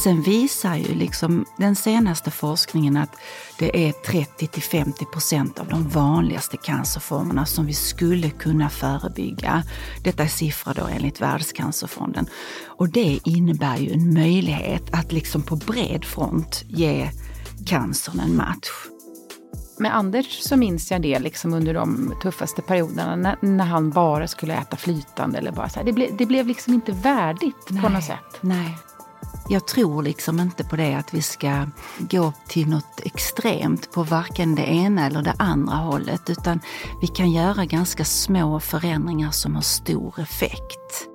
Sen visar ju liksom den senaste forskningen att det är 30-50% av de vanligaste cancerformerna som vi skulle kunna förebygga. Detta är siffror då enligt Världscancerfonden. Och det innebär ju en möjlighet att liksom på bred front ge cancern en match. Med Anders så minns jag det liksom under de tuffaste perioderna när han bara skulle äta flytande eller bara så här. Det blev liksom inte värdigt på något sätt. Nej. Jag tror liksom inte på det att vi ska gå till något extremt på varken det ena eller det andra hållet, utan vi kan göra ganska små förändringar som har stor effekt.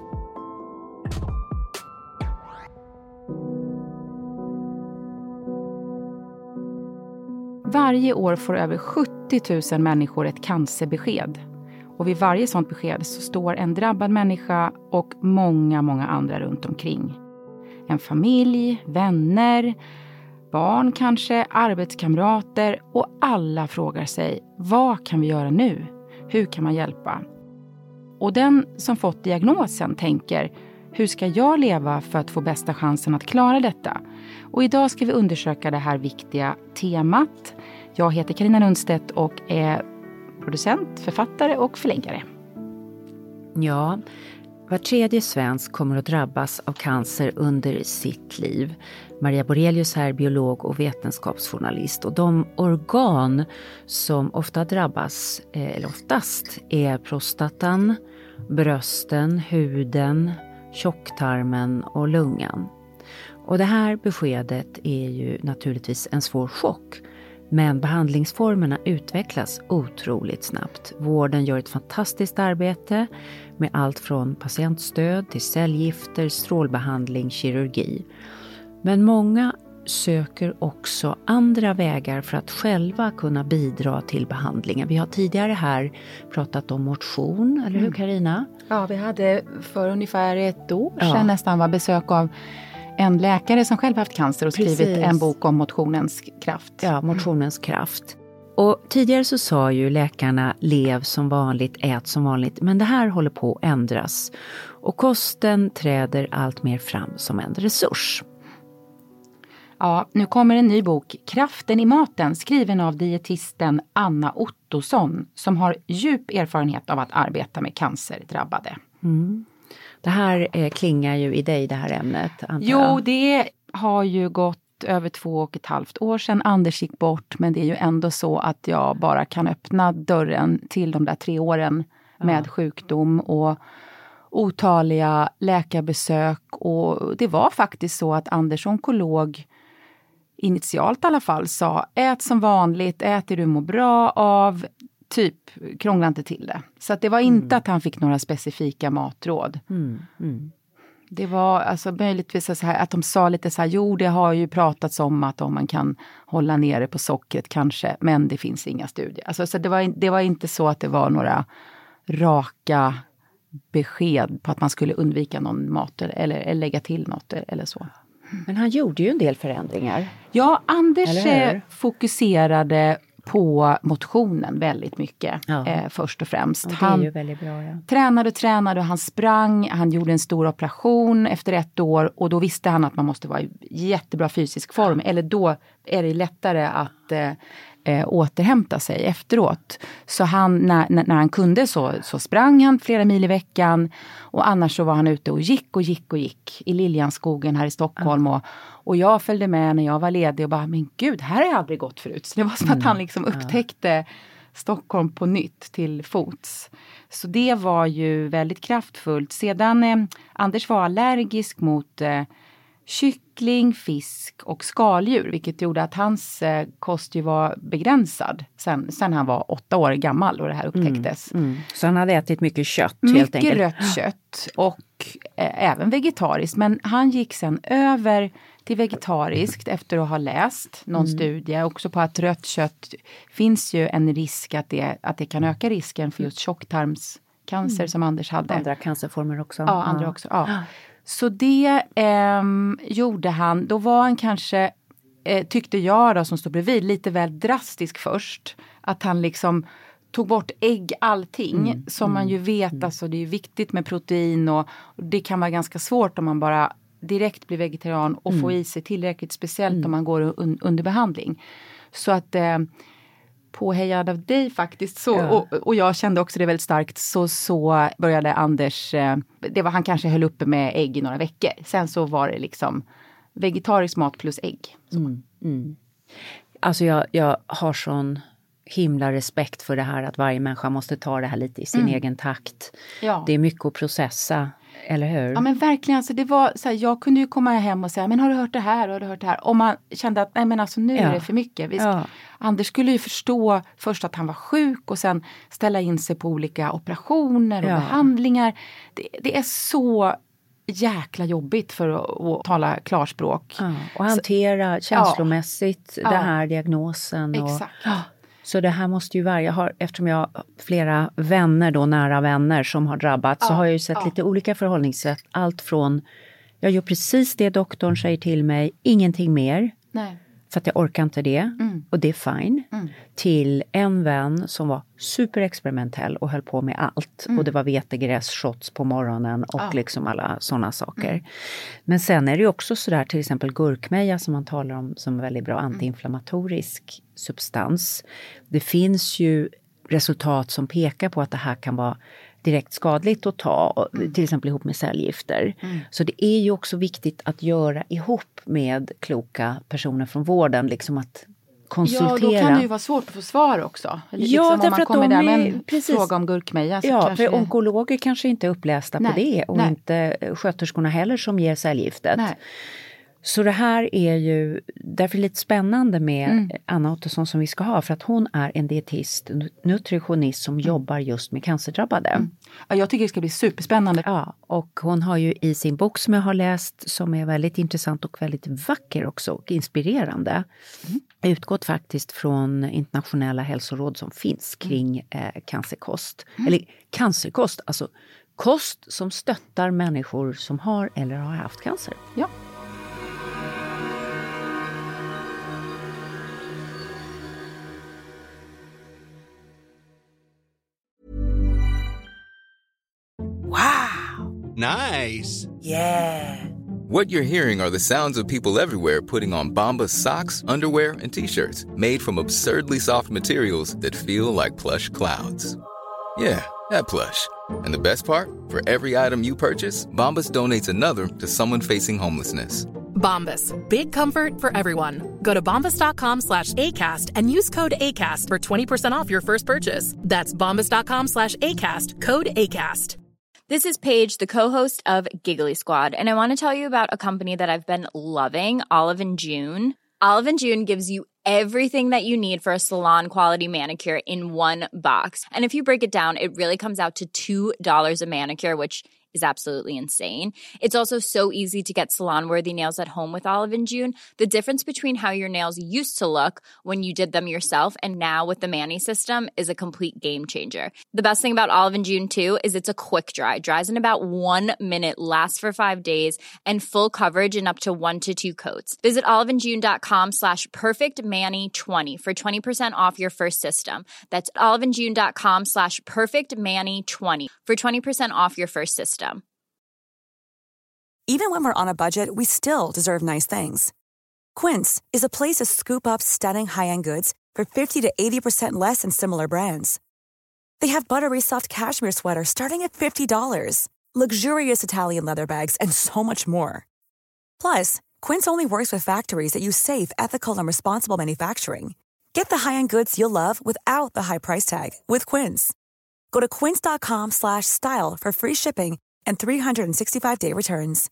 Varje år får över 70 000 människor ett cancerbesked. Och vid varje sådant besked så står en drabbad människa och många, många andra runt omkring. En familj, vänner, barn kanske, arbetskamrater och alla frågar sig, vad kan vi göra nu? Hur kan man hjälpa? Och den som fått diagnosen tänker, hur ska jag leva för att få bästa chansen att klara detta? Och idag ska vi undersöka det här viktiga temat. Jag heter Carina Lundstedt och är producent, författare och förläggare. Ja, var tredje svensk kommer att drabbas av cancer under sitt liv. Maria Borelius är biolog och vetenskapsjournalist. Och de organ som ofta drabbas, eller oftast, är prostatan, brösten, huden, tjocktarmen och lungan. Och det här beskedet är ju naturligtvis en svår chock. Men behandlingsformerna utvecklas otroligt snabbt. Vården gör ett fantastiskt arbete med allt från patientstöd till cellgifter, strålbehandling, kirurgi. Men många söker också andra vägar för att själva kunna bidra till behandlingen. Vi har tidigare här pratat om motion, eller hur Carina? Ja, vi hade för ungefär ett år sedan nästan var besök av en läkare som själv haft cancer och skrivit en bok om motionens kraft. Ja, motionens kraft. Och tidigare så sa ju läkarna lev som vanligt, ät som vanligt. Men det här håller på att ändras. Och kosten träder allt mer fram som en resurs. Ja, nu kommer en ny bok, Kraften i maten, skriven av dietisten Anna Ottosson, som har djup erfarenhet av att arbeta med cancerdrabbade. Mm. Det här klingar ju i dig, det här ämnet, antar jag. Jo, det har ju gått över 2,5 år sedan Anders gick bort. Men det är ju ändå så att jag bara kan öppna dörren till de där 3 åren med sjukdom och otaliga läkarbesök. Och det var faktiskt så att Anders onkolog initialt i alla fall sa, ät som vanligt, ät det du mår bra av, typ krångla inte till det. Så att det var inte att han fick några specifika matråd. Det var alltså möjligtvis så här att de sa lite så här, jo det har ju pratats om att om man kan hålla nere på sockret kanske, men det finns inga studier. Alltså så det var inte så att det var några raka besked på att man skulle undvika någon mat eller lägga till något eller så. Men han gjorde ju en del förändringar. Ja, Anders fokuserade på motionen väldigt mycket först och främst. Och det är ju väldigt bra, tränade och han sprang. Han gjorde en stor operation efter 1 år och då visste han att man måste vara i jättebra fysisk form. Eller då är det lättare att återhämta sig efteråt. Så han, när han kunde så sprang han flera mil i veckan. Och annars så var han ute och gick i Liljanskogen här i Stockholm. Och jag följde med när jag var ledig och bara, men gud, här har jag aldrig gått förut. Så det var som att han liksom upptäckte Stockholm på nytt till fots. Så det var ju väldigt kraftfullt. Sedan Anders var allergisk mot kyckling, fisk och skaldjur. Vilket gjorde att hans kost ju var begränsad. Sen han var 8 år gammal och det här upptäcktes. Så han hade ätit mycket kött Mycket helt enkelt. rött kött och även vegetariskt. Men han gick sen över till vegetariskt efter att ha läst någon studie. Också på att rött kött finns ju en risk att det kan öka risken för just tjocktarmscancer som Anders hade. Andra cancerformer också. Ja, andra också. Ja. Så det gjorde han. Då var han kanske, tyckte jag då som stod bredvid, lite väl drastisk först. Att han liksom tog bort allting. Som man ju vet, alltså det är ju viktigt med protein och det kan vara ganska svårt om man bara direkt bli vegetarian och få i sig tillräckligt, speciellt om man går under behandling. Så att påhejad av dig faktiskt så, och jag kände också det väldigt starkt, så började Anders, det var han kanske höll uppe med ägg i några veckor. Sen så var det liksom vegetarisk mat plus ägg. Alltså jag har sån himla respekt för det här att varje människa måste ta det här lite i sin egen takt. Ja. Det är mycket att processa, eller hur? Ja men verkligen, alltså det var så här, jag kunde ju komma hem och säga, men har du hört det här, har du hört det här? Och man kände att nej men alltså nu är det för mycket. Anders skulle ju förstå först att han var sjuk och sen ställa in sig på olika operationer och behandlingar. Det är så jäkla jobbigt för att tala klarspråk. Ja, och hantera känslomässigt den här diagnosen. Exakt. Så det här måste ju vara, eftersom jag har flera vänner då, nära vänner som har drabbats, så har jag ju sett lite olika förhållningssätt. Allt från, jag gör precis det doktorn säger till mig, ingenting mer. Nej. För att jag orkar inte det. Och det är fine. Till en vän som var superexperimentell och höll på med allt. Och det var vetegräs-shots på morgonen och liksom alla sådana saker. Men sen är det ju också sådär, till exempel gurkmeja som man talar om som väldigt bra antiinflammatorisk substans. Det finns ju resultat som pekar på att det här kan vara direkt skadligt att ta, till exempel ihop med cellgifter. Så det är ju också viktigt att göra ihop med kloka personer från vården, liksom att konsultera. Ja, då kan det ju vara svårt att få svar också. Eller ja, liksom om man kommer där med en fråga om gurkmeja. Ja, kanske... för onkologer kanske inte är upplästa på det och inte sköterskorna heller som ger cellgiftet. Nej. Så det här är ju därför lite spännande med Anna Ottosson som vi ska ha. För att hon är en dietist, nutritionist som jobbar just med cancerdrabbade. Ja, jag tycker det ska bli superspännande. Ja, och hon har ju i sin bok som jag har läst, som är väldigt intressant och väldigt vacker också och inspirerande. Utgått faktiskt från internationella hälsoråd som finns kring cancerkost. Eller cancerkost, alltså kost som stöttar människor som har eller har haft cancer. Ja. Wow! Nice! Yeah! What you're hearing are the sounds of people everywhere putting on Bombas socks, underwear, and T-shirts made from absurdly soft materials that feel like plush clouds. Yeah, that plush. And the best part? For every item you purchase, Bombas donates another to someone facing homelessness. Bombas, big comfort for everyone. Go to bombas.com/ACAST and use code ACAST for 20% off your first purchase. That's bombas.com/ACAST, code ACAST. This is Paige, the co-host of Giggly Squad, and I want to tell you about a company that I've been loving, Olive & June. Olive & June gives you everything that you need for a salon-quality manicure in one box. And if you break it down, it really comes out to $2 a manicure, which is absolutely insane. It's also so easy to get salon-worthy nails at home with Olive & June. The difference between how your nails used to look when you did them yourself and now with the Mani system is a complete game changer. The best thing about Olive & June too is it's a quick dry. Dries in about 1 minute, lasts for 5 days, and full coverage in up to 1 to 2 coats. Visit oliveandjune.com/perfectmani20 for 20% off your first system. That's oliveandjune.com/perfectmani20 for 20% off your first system. Even when we're on a budget, we still deserve nice things. Quince is a place to scoop up stunning high-end goods for 50 to 80% less than similar brands. They have buttery soft cashmere sweaters starting at $50, luxurious Italian leather bags, and so much more. Plus, Quince only works with factories that use safe, ethical, and responsible manufacturing. Get the high-end goods you'll love without the high price tag with Quince. Go to quince.com/style for free shipping and 365-day returns.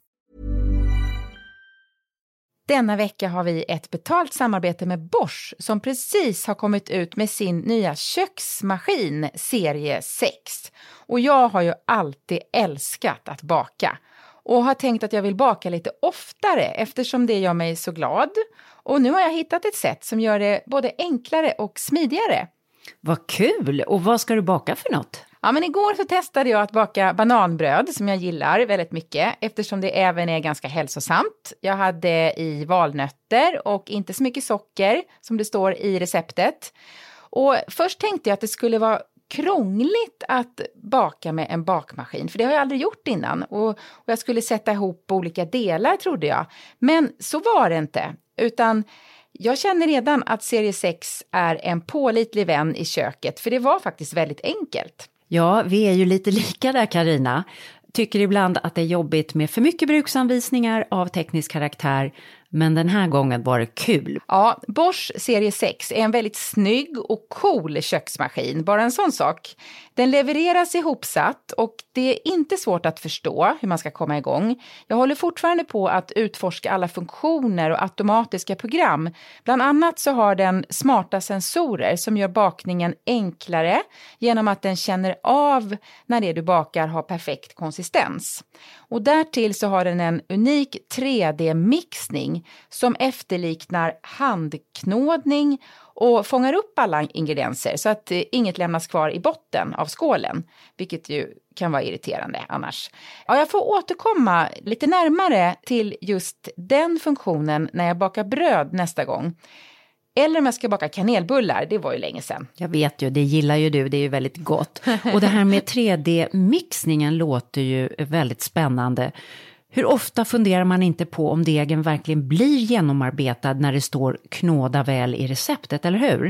Denna vecka har vi ett betalt samarbete med Bosch som precis har kommit ut med sin nya köksmaskin serie 6. Och jag har ju alltid älskat att baka och har tänkt att jag vill baka lite oftare eftersom det gör mig så glad. Och nu har jag hittat ett sätt som gör det både enklare och smidigare. Vad kul! Och vad ska du baka för något? Ja, men igår så testade jag att baka bananbröd som jag gillar väldigt mycket eftersom det även är ganska hälsosamt. Jag hade i valnötter och inte så mycket socker som det står i receptet. Och först tänkte jag att det skulle vara krångligt att baka med en bakmaskin. För det har jag aldrig gjort innan. Och jag skulle sätta ihop olika delar trodde jag. Men så var det inte. Utan jag känner redan att serie 6 är en pålitlig vän i köket. För det var faktiskt väldigt enkelt. Ja, vi är ju lite lika där Carina. Tycker ibland att det är jobbigt med för mycket bruksanvisningar av teknisk karaktär. Men den här gången var det kul. Ja, Bosch serie 6 är en väldigt snygg och cool köksmaskin. Bara en sån sak. Den levereras ihopsatt och det är inte svårt att förstå hur man ska komma igång. Jag håller fortfarande på att utforska alla funktioner och automatiska program. Bland annat så har den smarta sensorer som gör bakningen enklare genom att den känner av när det du bakar har perfekt konsistens. Och därtill så har den en unik 3D-mixning som efterliknar handknådning och fångar upp alla ingredienser så att inget lämnas kvar i botten av skålen, vilket ju kan vara irriterande annars. Ja, jag får återkomma lite närmare till just den funktionen när jag bakar bröd nästa gång. Eller om jag ska baka kanelbullar, det var ju länge sedan. Jag vet ju, det gillar ju du, det är ju väldigt gott. Och det här med 3D-mixningen låter ju väldigt spännande. Hur ofta funderar man inte på om degen verkligen blir genomarbetad när det står knåda väl i receptet, eller hur?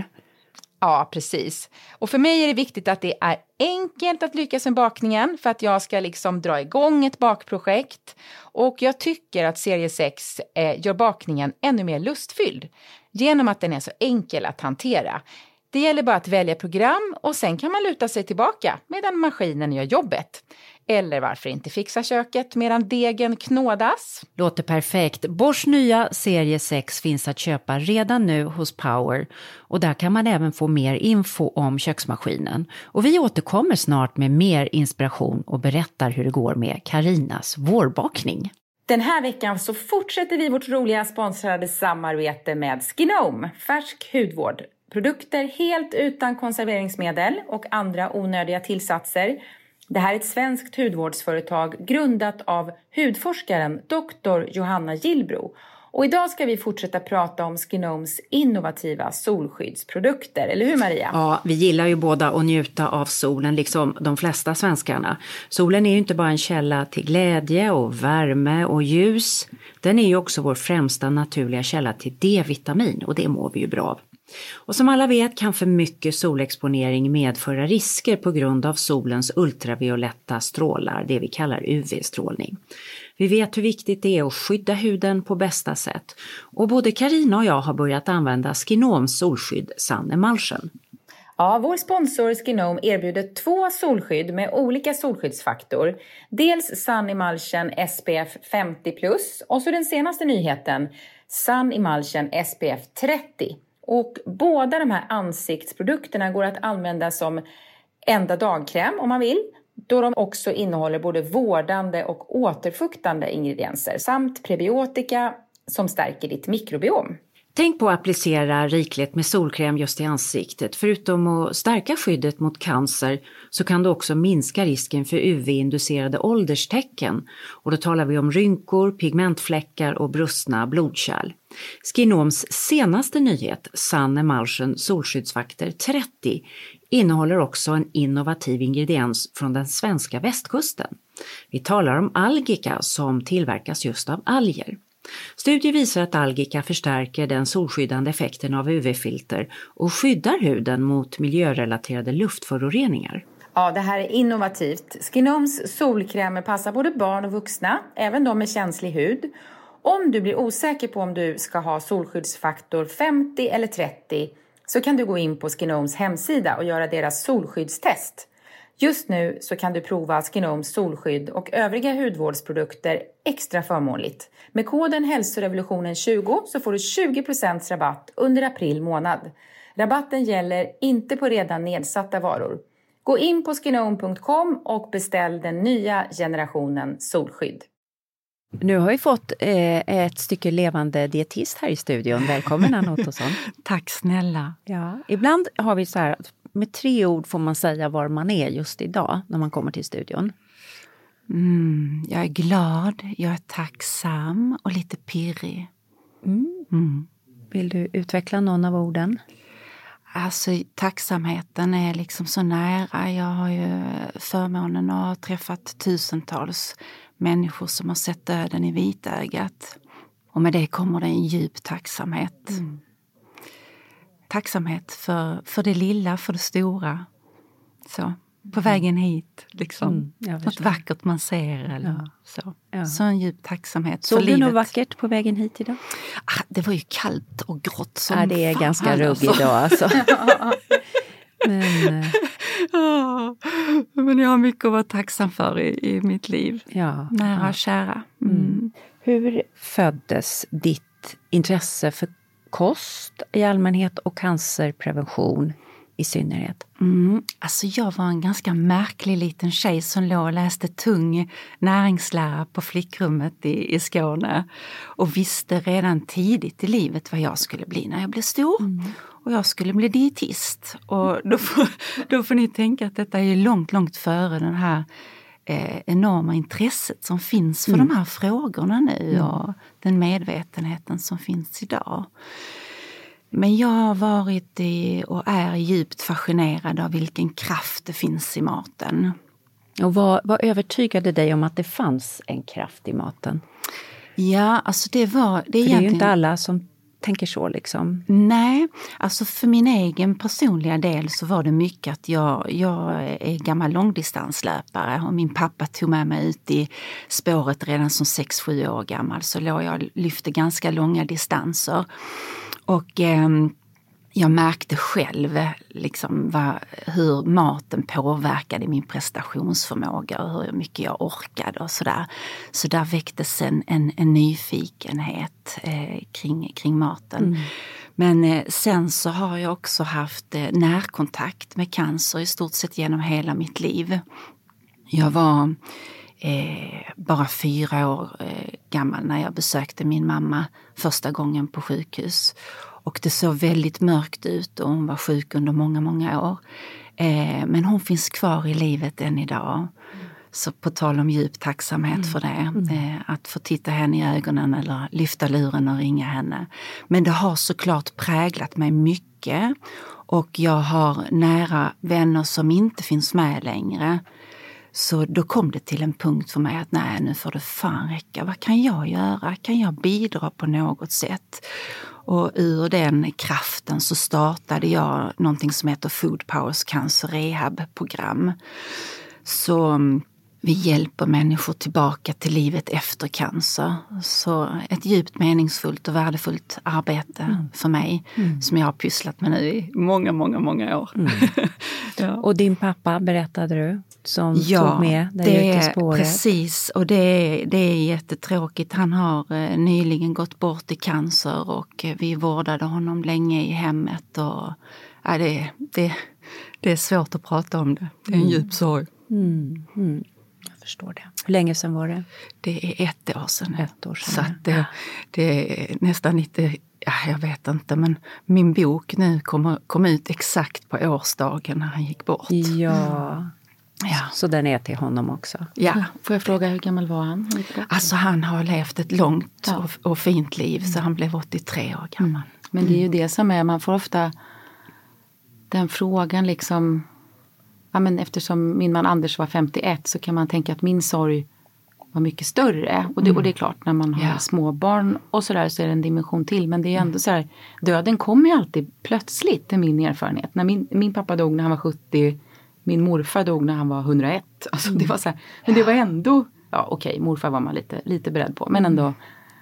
Ja, precis. Och för mig är det viktigt att det är enkelt att lyckas med bakningen för att jag ska liksom dra igång ett bakprojekt. Och jag tycker att serie 6 gör bakningen ännu mer lustfylld genom att den är så enkel att hantera. Det gäller bara att välja program och sen kan man luta sig tillbaka medan maskinen gör jobbet. Eller varför inte fixa köket medan degen knådas? Låter perfekt. Bosch nya serie 6 finns att köpa redan nu hos Power. Och där kan man även få mer info om köksmaskinen. Och vi återkommer snart med mer inspiration och berättar hur det går med Carinas vårbakning. Den här veckan så fortsätter vi vårt roliga sponsrade samarbete med Skinome, färsk hudvård. Produkter helt utan konserveringsmedel och andra onödiga tillsatser. Det här är ett svenskt hudvårdsföretag grundat av hudforskaren Dr. Johanna Gillbro. Och idag ska vi fortsätta prata om Skinomes innovativa solskyddsprodukter. Eller hur Maria? Ja, vi gillar ju båda att njuta av solen liksom de flesta svenskarna. Solen är ju inte bara en källa till glädje och värme och ljus. Den är ju också vår främsta naturliga källa till D-vitamin och det mår vi ju bra av. Och som alla vet kan för mycket solexponering medföra risker på grund av solens ultravioletta strålar, det vi kallar UV-strålning. Vi vet hur viktigt det är att skydda huden på bästa sätt. Och både Carina och jag har börjat använda Skinomes solskydd Sun Emulsion. Ja, vår sponsor Skinome erbjuder 2 solskydd med olika solskyddsfaktor. Dels Sun Emulsion SPF 50+, och så den senaste nyheten, Sun Emulsion SPF 30. Och båda de här ansiktsprodukterna går att använda som enda dagkräm om man vill. Då de också innehåller både vårdande och återfuktande ingredienser samt prebiotika som stärker ditt mikrobiom. Tänk på att applicera rikligt med solkräm just i ansiktet. Förutom att stärka skyddet mot cancer så kan det också minska risken för UV-inducerade ålderstecken. Och då talar vi om rynkor, pigmentfläckar och brustna blodkärl. Skinomes senaste nyhet, Sun Emulsion solskyddsfaktor 30, innehåller också en innovativ ingrediens från den svenska västkusten. Vi talar om algika som tillverkas just av alger. Studier visar att algika förstärker den solskyddande effekten av UV-filter och skyddar huden mot miljörelaterade luftföroreningar. Ja, det här är innovativt. Skinomes solkrämer passar både barn och vuxna, även de med känslig hud. Om du blir osäker på om du ska ha solskyddsfaktor 50 eller 30 så kan du gå in på Skinomes hemsida och göra deras solskyddstest. Just nu så kan du prova Skinomes solskydd och övriga hudvårdsprodukter extra förmånligt. Med koden hälsorevolutionen20 så får du 20% rabatt under april månad. Rabatten gäller inte på redan nedsatta varor. Gå in på skinome.com och beställ den nya generationen solskydd. Nu har vi fått ett stycke levande dietist här i studion. Välkommen Anna Ottosson. Tack snälla. Ja, ibland har vi så här, med 3 ord får man säga var man är just idag när man kommer till studion. Jag är glad, jag är tacksam och lite pirrig. Vill du utveckla någon av orden? Alltså tacksamheten är liksom så nära. Jag har ju förmånen att ha träffat tusentals människor som har sett döden i vitögat. Och med det kommer det en djup tacksamhet. Tacksamhet för det lilla, för det stora. Så, på vägen hit liksom. Något vackert man ser eller så. Ja. Så en djup tacksamhet för livet. Såg du något vackert på vägen hit idag? Det var ju kallt och grått som det är ganska ruggig idag alltså. Men jag har mycket att vara tacksam för i mitt liv. Nära och kära. Hur föddes ditt intresse för kost i allmänhet och cancerprevention i synnerhet? Alltså jag var en ganska märklig liten tjej som låg och läste tung näringslära på flickrummet i Skåne. Och visste redan tidigt i livet vad jag skulle bli när jag blev stor. Och jag skulle bli dietist. Och då får ni tänka att detta är långt, långt före den här enorma intresset som finns för de här frågorna nu. Och den medvetenheten som finns idag. Men jag har varit och är djupt fascinerad av vilken kraft det finns i maten. Och vad övertygade dig om att det fanns en kraft i maten? Ja, alltså det är egentligen... ju inte alla som tänker så liksom. Nej, alltså för min egen personliga del så var det mycket att jag är gammal långdistanslöpare och min pappa tog med mig ut i spåret redan som 6-7 år gammal. Så jag lyfte ganska långa distanser. Och jag märkte själv liksom hur maten påverkade min prestationsförmåga och hur mycket jag orkade och sådär. Så där väcktes en nyfikenhet kring maten. Men sen så har jag också haft närkontakt med cancer i stort sett genom hela mitt liv. Jag var bara 4 år gammal när jag besökte min mamma första gången på sjukhus. Och det såg väldigt mörkt ut och hon var sjuk under många, många år. Men hon finns kvar i livet än idag. Så på tal om djup tacksamhet för det. Att få titta henne i ögonen eller lyfta luren och ringa henne. Men det har såklart präglat mig mycket. Och jag har nära vänner som inte finns med längre. Så då kom det till en punkt för mig att nej, nu får det fan räcka. Vad kan jag göra? Kan jag bidra på något sätt? Och ur den kraften så startade jag någonting som heter Food Powers Cancer Rehab-program. Så vi hjälper människor tillbaka till livet efter cancer. Så ett djupt meningsfullt och värdefullt arbete för mig som jag har pysslat med nu i många, många, många år. Ja. Och din pappa, berättade du, som tog med dig ut i spåret? Precis. Och det är jättetråkigt. Han har nyligen gått bort i cancer och vi vårdade honom länge i hemmet. Och, det är svårt att prata om det. Det är en djup sorg. Jag förstår det. Hur länge sedan var det? Det är 1 år sedan. 1 år sedan. Så att det är nästan lite, jag vet inte, men min bok nu kom ut exakt på årsdagen när han gick bort. Ja. Så den är till honom också. Ja. Får jag fråga, hur gammal var han? Alltså han har levt ett långt och fint liv, så han blev 83 år gammal. Men det är ju det som är, man får ofta den frågan liksom... Ja, men eftersom min man Anders var 51 så kan man tänka att min sorg var mycket större. Och det är klart, när man har småbarn och sådär så är det en dimension till. Men det är ändå så här, döden kommer ju alltid plötsligt, är min erfarenhet. När min pappa dog när han var 70, min morfar dog när han var 101. Alltså det var så här, men det var ändå, morfar var man lite beredd på. Men ändå,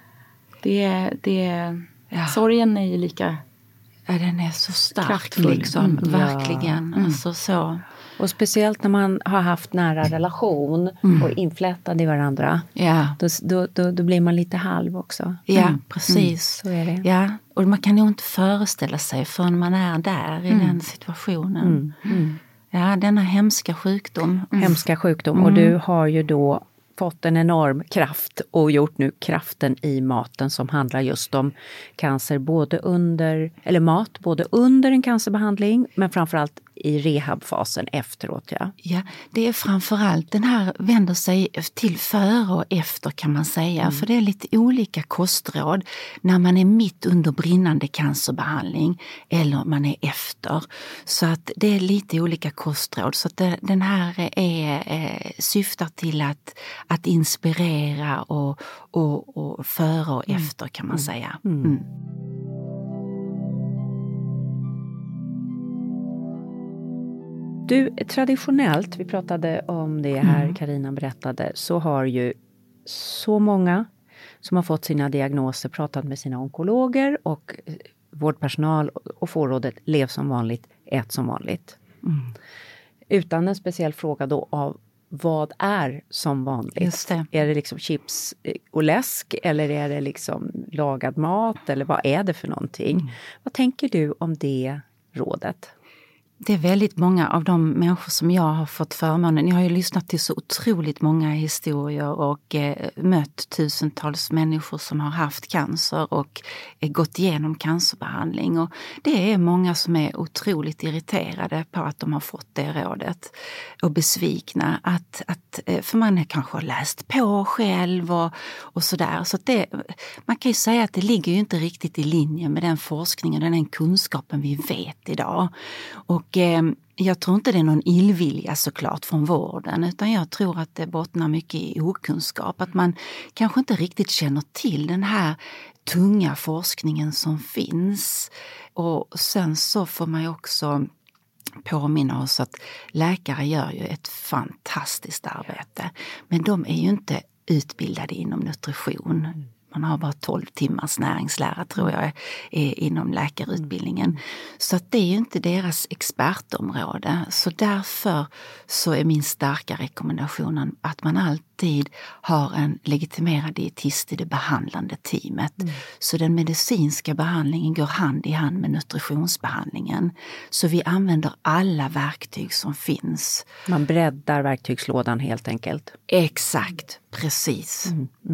sorgen är ju lika... Ja, den är så stark kraftfull. Liksom, verkligen. Alltså så... Och speciellt när man har haft nära relation och inflätad i varandra. Ja. Då blir man lite halv också. Ja, precis. Så är det. Ja, och man kan ju inte föreställa sig förrän man är där i den situationen. Ja, denna hemska sjukdom. Hemska sjukdom. Och du har ju då fått en enorm kraft och gjort nu kraften i maten som handlar just om cancer både under en cancerbehandling men framförallt i rehabfasen efteråt. Ja, det är framförallt den här vänder sig till före och efter kan man säga. För det är lite olika kostråd när man är mitt under brinnande cancerbehandling eller man är efter. Så att det är lite olika kostråd. Så att den här syftar till att inspirera och före och efter kan man säga. Du, traditionellt, vi pratade om det här, Carina berättade, så har ju så många som har fått sina diagnoser pratat med sina onkologer och vårdpersonal och får rådet lev som vanligt, ät som vanligt. Utan en speciell fråga då av vad är som vanligt? Just det. Är det liksom chips och läsk eller är det liksom lagad mat eller vad är det för någonting? Vad tänker du om det rådet? Det är väldigt många av de människor som jag har fått förmånen. Jag har ju lyssnat till så otroligt många historier och mött tusentals människor som har haft cancer och gått igenom cancerbehandling. Och det är många som är otroligt irriterade på att de har fått det rådet och besvikna. För man kanske har läst på själv och sådär. Så att man kan ju säga att det ligger ju inte riktigt i linje med den forskningen och den kunskapen vi vet idag. Och jag tror inte det är någon illvilja såklart från vården utan jag tror att det bottnar mycket i okunskap. Att man kanske inte riktigt känner till den här tunga forskningen som finns. Och sen så får man ju också påminna oss att läkare gör ju ett fantastiskt arbete. Men de är ju inte utbildade inom nutrition. Man har bara 12 timmars näringslära tror jag är inom läkarutbildningen. Så att det är ju inte deras expertområde. Så därför så är min starka rekommendation att man alltid har en legitimerad dietist i det behandlande teamet. Så den medicinska behandlingen går hand i hand med nutritionsbehandlingen. Så vi använder alla verktyg som finns. Man breddar verktygslådan helt enkelt. Exakt, precis.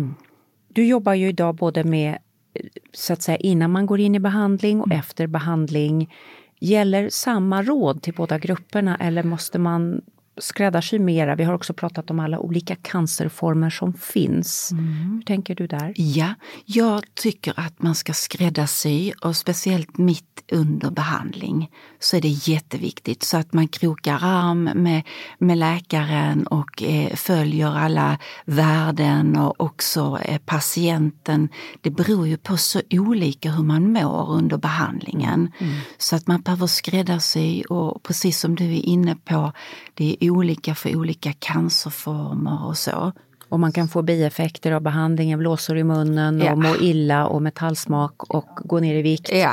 Du jobbar ju idag både med, så att säga, innan man går in i behandling och efter behandling. Gäller samma råd till båda grupperna eller måste man skräddarsy mera? Vi har också pratat om alla olika cancerformer som finns. Hur tänker du där? Ja, jag tycker att man ska skräddarsy och speciellt mitt under behandling så är det jätteviktigt så att man krokar arm med läkaren och följer alla värden och också patienten. Det beror ju på så olika hur man mår under behandlingen. Så att man behöver skräddarsy och precis som du är inne på, det är olika för olika cancerformer och så. Och man kan få bieffekter av behandlingen, blåsor i munnen och må illa och metallsmak och gå ner i vikt. Ja.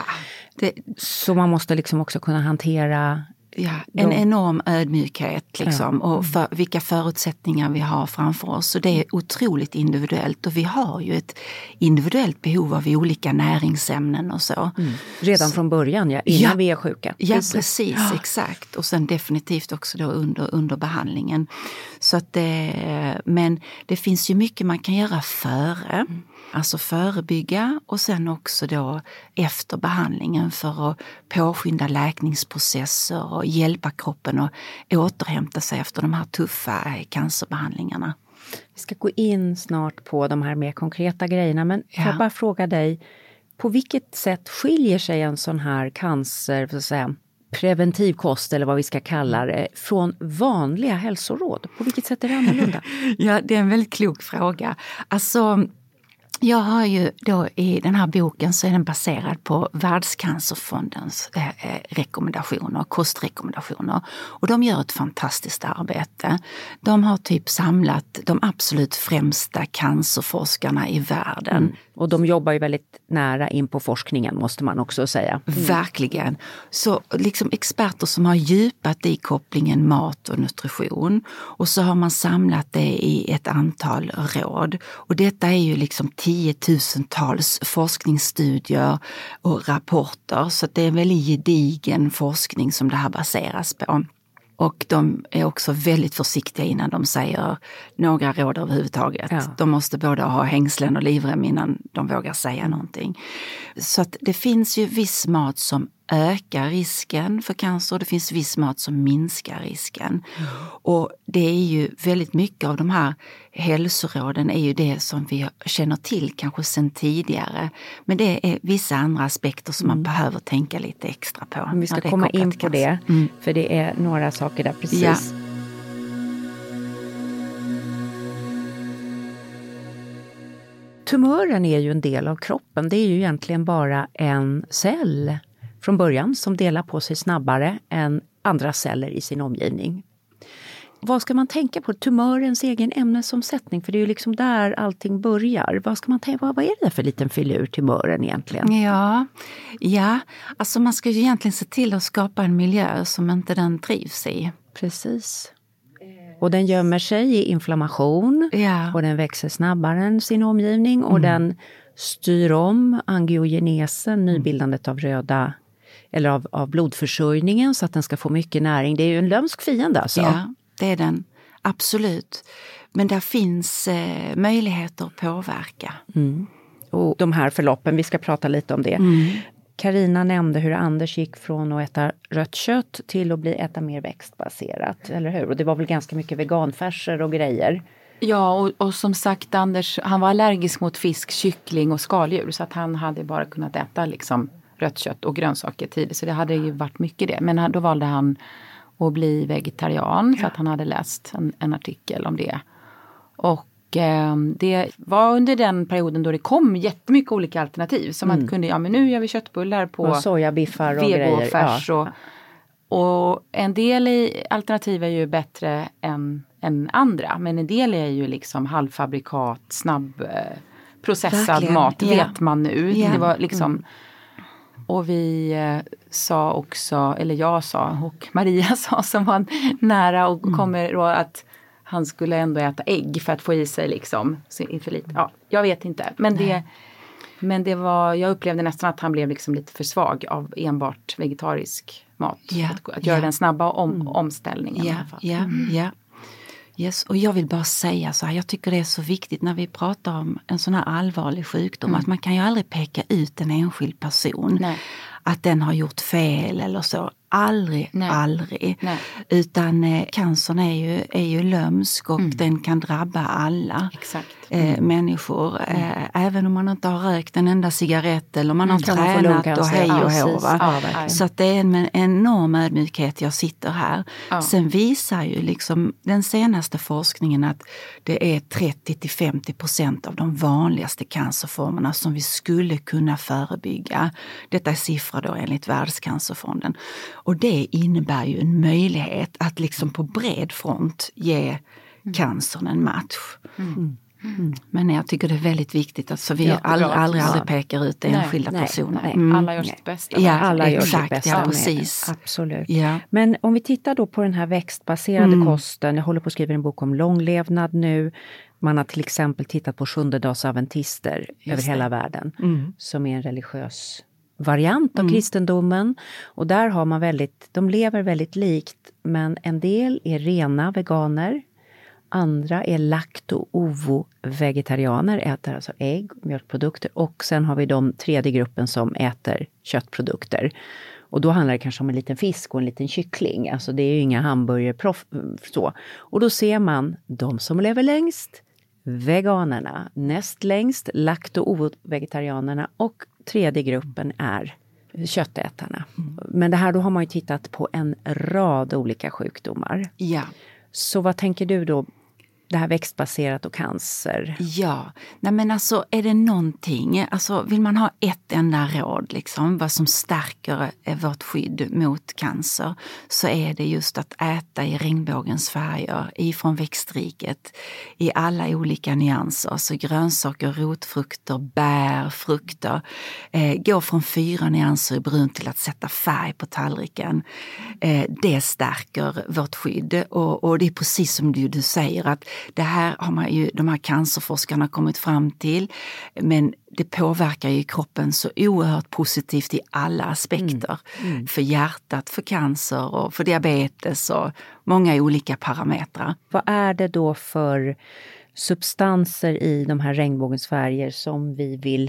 Så man måste liksom också kunna hantera... Ja, en enorm ödmjukhet liksom, och för vilka förutsättningar vi har framför oss. Så det är otroligt individuellt och vi har ju ett individuellt behov av olika näringsämnen och så. Redan från början, innan vi är sjuka. Ja, precis, exakt. Och sen definitivt också då under behandlingen. Så att men det finns ju mycket man kan göra före. Alltså förebygga och sen också då efter behandlingen för att påskynda läkningsprocesser och hjälpa kroppen att återhämta sig efter de här tuffa cancerbehandlingarna. Vi ska gå in snart på de här mer konkreta grejerna men jag bara fråga dig, på vilket sätt skiljer sig en sån här cancer, för att säga, preventiv kost eller vad vi ska kalla det, från vanliga hälsoråd? På vilket sätt är det annorlunda? Ja, det är en väldigt klok fråga. Alltså... Jag har ju då i den här boken så är den baserad på Världscancerfondens rekommendationer, kostrekommendationer. Och de gör ett fantastiskt arbete. De har typ samlat de absolut främsta cancerforskarna i världen. Och de jobbar ju väldigt nära in på forskningen måste man också säga. Verkligen. Så liksom experter som har djupat i kopplingen mat och nutrition. Och så har man samlat det i ett antal råd. Och detta är ju liksom 10 000-tals forskningsstudier och rapporter. Så det är en väldigt gedigen forskning som det här baseras på. Och de är också väldigt försiktiga innan de säger några råd överhuvudtaget. Ja. De måste både ha hängslen och livrem innan de vågar säga någonting. Så att det finns ju viss mat som ökar risken för cancer och det finns viss mat som minskar risken. Och det är ju väldigt mycket av de här hälsoråden är ju det som vi känner till kanske sedan tidigare. Men det är vissa andra aspekter som man behöver tänka lite extra på. Vi ska komma in på det, för det är några saker där precis. Ja. Tumören är ju en del av kroppen. Det är ju egentligen bara en cell från början som delar på sig snabbare än andra celler i sin omgivning. Vad ska man tänka på? Tumörens egen ämnesomsättning, för det är ju liksom där allting börjar. Vad ska man tänka? Vad är det för liten filur tumören egentligen? Ja, alltså man ska ju egentligen se till att skapa en miljö som inte den trivs i. Precis. Och den gömmer sig i inflammation och den växer snabbare än sin omgivning och den styr om angiogenesen, nybildandet av röda eller av blodförsörjningen så att den ska få mycket näring. Det är ju en lömsk fiende alltså. Ja, det är den. Absolut. Men där finns möjligheter att påverka. Och de här förloppen, vi ska prata lite om det. Carina nämnde hur Anders gick från att äta rött kött till att äta mer växtbaserat, eller hur? Och det var väl ganska mycket veganfärser och grejer. Ja, och som sagt Anders, han var allergisk mot fisk, kyckling och skaldjur. Så att han hade bara kunnat äta liksom rött kött och grönsaker tidigt. Så det hade ju varit mycket det. Men då valde han att bli vegetarian för att han hade läst en artikel om det. Och det var under den perioden då det kom jättemycket olika alternativ. Som man kunde, men nu gör vi köttbullar på och sojabiffar och grejer. Och en del alternativ är ju bättre än andra. Men en del är ju liksom halvfabrikat, snabb processad mat, vet man nu. Det var liksom... Och vi sa också, eller jag sa och Maria sa som var nära och kommer då att han skulle ändå äta ägg för att få i sig liksom inför lite. Ja, jag vet inte. Men det var, jag upplevde nästan att han blev liksom lite för svag av enbart vegetarisk mat. Att göra den snabba omställningen i alla fall. Yes. Och jag vill bara säga så här, jag tycker det är så viktigt när vi pratar om en sån här allvarlig sjukdom att man kan ju aldrig peka ut en enskild person. Nej. Att den har gjort fel eller så. Aldrig. Nej. Utan cancern är ju lömsk och den kan drabba alla människor. Även om man inte har rökt en enda cigarett eller man har tränat och hej och hå. Så att det är en enorm ödmjukhet jag sitter här. Sen visar ju liksom den senaste forskningen att det är 30-50% av de vanligaste cancerformerna som vi skulle kunna förebygga. Detta är siffror då enligt Världscancerfonden. Och det innebär ju en möjlighet att liksom på bred front ge cancern en match. Men jag tycker det är väldigt viktigt att så vi aldrig pekar ut enskilda personer. Alla gör sitt bästa. Ja, alla gör exakt, sitt bästa. Precis. Absolut. Ja. Men om vi tittar då på den här växtbaserade kosten. Jag håller på att skriva en bok om långlevnad nu. Man har till exempel tittat på 7-dagsadventister över hela världen. Som är en religiös variant av kristendomen. Och där har man de lever väldigt likt. Men en del är rena veganer. Andra är lakto-ovo-vegetarianer, äter alltså ägg, mjölkprodukter. Och sen har vi de tredje gruppen som äter köttprodukter. Och då handlar det kanske om en liten fisk och en liten kyckling. Alltså det är ju inga hamburgerproff så. Och då ser man de som lever längst, veganerna. Näst längst, lakto-ovo-vegetarianerna. Och tredje gruppen är köttätarna. Men det här, då har man ju tittat på en rad olika sjukdomar. Ja. Så vad tänker du då? Det här växtbaserat och cancer. Ja, nej men alltså är det någonting, alltså vill man ha ett enda råd liksom, vad som stärker vårt skydd mot cancer, så är det just att äta i regnbågens färger, ifrån växtriket, i alla olika nyanser, alltså grönsaker, rotfrukter, bär, frukter. Gå från 4 nyanser i brunt till att sätta färg på tallriken. Det stärker vårt skydd och det är precis som du säger att det här har de här cancerforskarna kommit fram till, men det påverkar ju kroppen så oerhört positivt i alla aspekter. För hjärtat, för cancer och för diabetes och många olika parametrar. Vad är det då för substanser i de här regnbågens färger som vi vill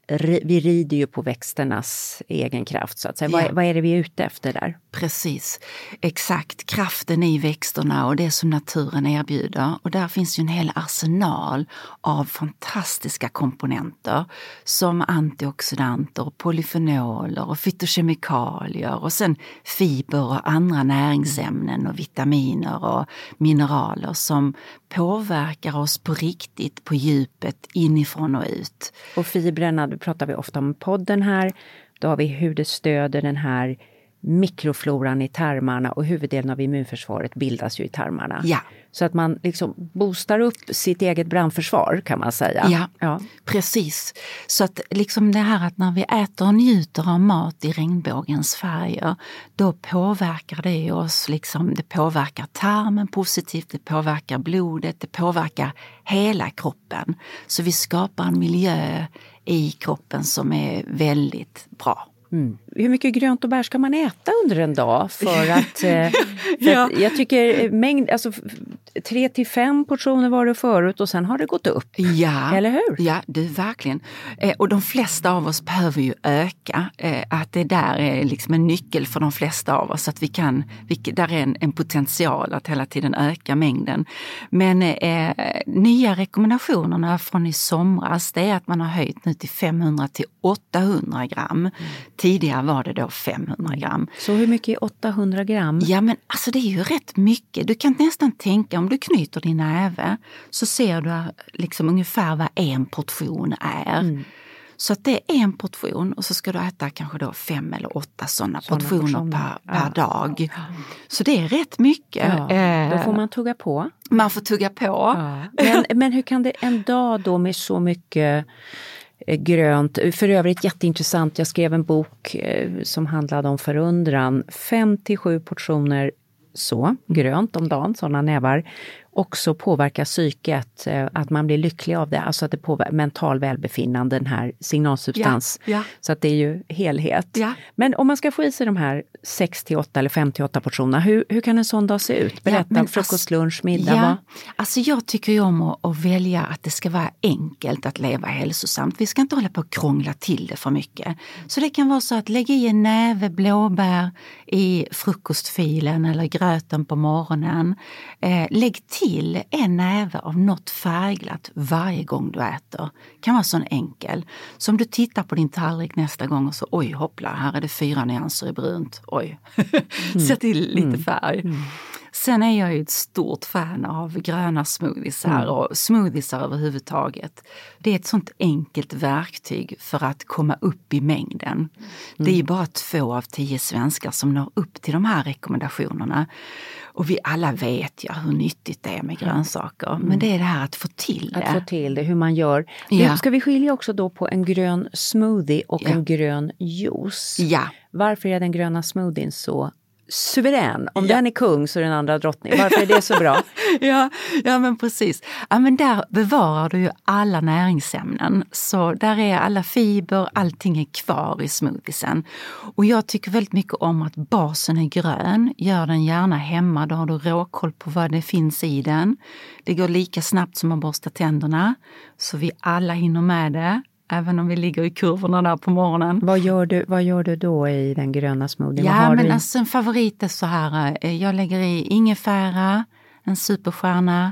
vi rider ju på växternas egen kraft så att säga. Ja. Vad är det vi är ute efter där? Precis, exakt. Kraften i växterna och det som naturen erbjuder. Och där finns ju en hel arsenal av fantastiska komponenter som antioxidanter, polyfenoler och fytokemikalier och sen fiber och andra näringsämnen och vitaminer och mineraler som påverkar oss på riktigt, på djupet, inifrån och ut. Och fibrerna, det pratar vi ofta om i podden här. Då har vi hur det stöder den här mikrofloran i tarmarna och huvuddelen av immunförsvaret bildas ju i tarmarna. Ja. Så att man liksom boostar upp sitt eget brandförsvar kan man säga. Ja, precis. Så att liksom det här att när vi äter och njuter av mat i regnbågens färger, då påverkar det oss, liksom, det påverkar tarmen positivt, det påverkar blodet, det påverkar hela kroppen. Så vi skapar en miljö i kroppen som är väldigt bra. Mm. Hur mycket grönt och bär ska man äta under en dag för att, att jag tycker mängd, alltså 3-5 portioner var det förut och sen har det gått upp. Ja, eller hur? Ja, det är verkligen. Och de flesta av oss behöver ju öka. Att det där är liksom en nyckel för de flesta av oss. Att där är en potential att hela tiden öka mängden. Men nya rekommendationerna från i somras, det är att man har höjt nu till 500 till 800 gram. Tidigare var det då 500 gram. Så hur mycket är 800 gram? Ja, men alltså det är ju rätt mycket. Du kan nästan tänka, om du knyter din näve så ser du liksom ungefär vad en portion är. Mm. Så att det är en portion och så ska du äta kanske då 5 eller 8 sådana portioner per dag. Ja. Så det är rätt mycket. Ja, då får man tugga på. Man får tugga på. Ja. Men hur kan det en dag då med så mycket grönt, för övrigt jätteintressant, jag skrev en bok som handlade om förundran, 5-7 portioner så grönt om dagen, sådana nävar, också påverkar psyket, att man blir lycklig av det, alltså att det påverkar mental välbefinnande, den här signalsubstans. Ja. Så att det är ju helhet. Ja. Men om man ska få i sig de här 6-8 eller 5-8 portionerna, hur kan en sån dag se ut? Berätta, frukost, lunch, middag. Ja. Alltså jag tycker ju om att välja att det ska vara enkelt att leva hälsosamt. Vi ska inte hålla på att krångla till det för mycket. Så det kan vara så att lägga i en näve blåbär i frukostfilen eller gröten på morgonen. Lägg till en näve av något färgglatt varje gång du äter. Kan vara sån enkel. Så om du tittar på din tallrik nästa gång och så, oj hoppla, här är det 4 nyanser i brunt. Oj, sätt till lite färg. Sen är jag ju ett stort fan av gröna smoothiesar och smoothiesar överhuvudtaget. Det är ett sånt enkelt verktyg för att komma upp i mängden. Det är ju bara 2 av 10 svenskar som når upp till de här rekommendationerna. Och vi alla vet ju hur nyttigt det är med grönsaker. Men det är det här att få till det. Att få till det, hur man gör. Ja. Ska vi skilja också då på en grön smoothie och en grön juice? Ja. Varför är den gröna smoothien så suverän? Om den är kung så är den andra drottning. Varför är det så bra? ja, men precis. Ja, men där bevarar du ju alla näringsämnen. Så där är alla fiber, allting är kvar i smoothiesen. Och jag tycker väldigt mycket om att basen är grön. Gör den gärna hemma, då har du råkoll på vad det finns i den. Det går lika snabbt som att borsta tänderna. Så vi alla hinner med det. Även om vi ligger i kurvorna där på morgonen. Vad gör du då i den gröna smoothien? Ja, men alltså en favorit är så här. Jag lägger i ingefära, en superstjärna,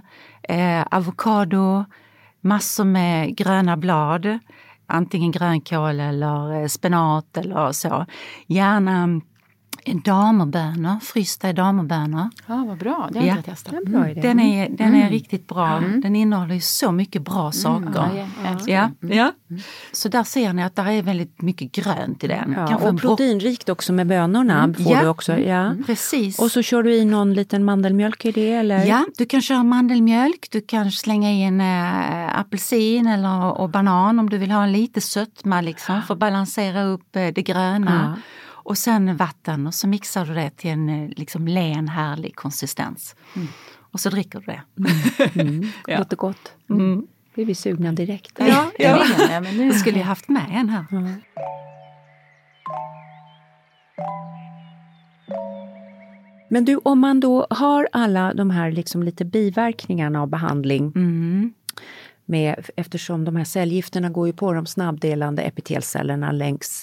avokado, massor med gröna blad. Antingen grönkål eller spenat eller så. Gärna damerbönor, frysta damerbönor. Ja, vad bra. Det har jag testat. Den är riktigt bra. Den innehåller ju så mycket bra saker. Ja. Så där ser ni att det är väldigt mycket grönt i den. Ja, och proteinrikt också med bönorna får du också. Ja. Precis. Och så kör du i någon liten mandelmjölk i det, eller? Ja, du kan köra mandelmjölk. Du kan slänga i en apelsin och banan om du vill ha en lite sötma liksom, för att balansera upp det gröna. Ja. Och sen vatten och så mixar du det till en liksom len, härlig konsistens. Och så dricker du det. Låter gott. Blir vi sugna direkt. Ja. Men nu skulle jag haft med en här. Men du, om man då har alla de här liksom lite biverkningarna av behandling. eftersom de här cellgifterna går ju på de snabbdelande epitelcellerna längs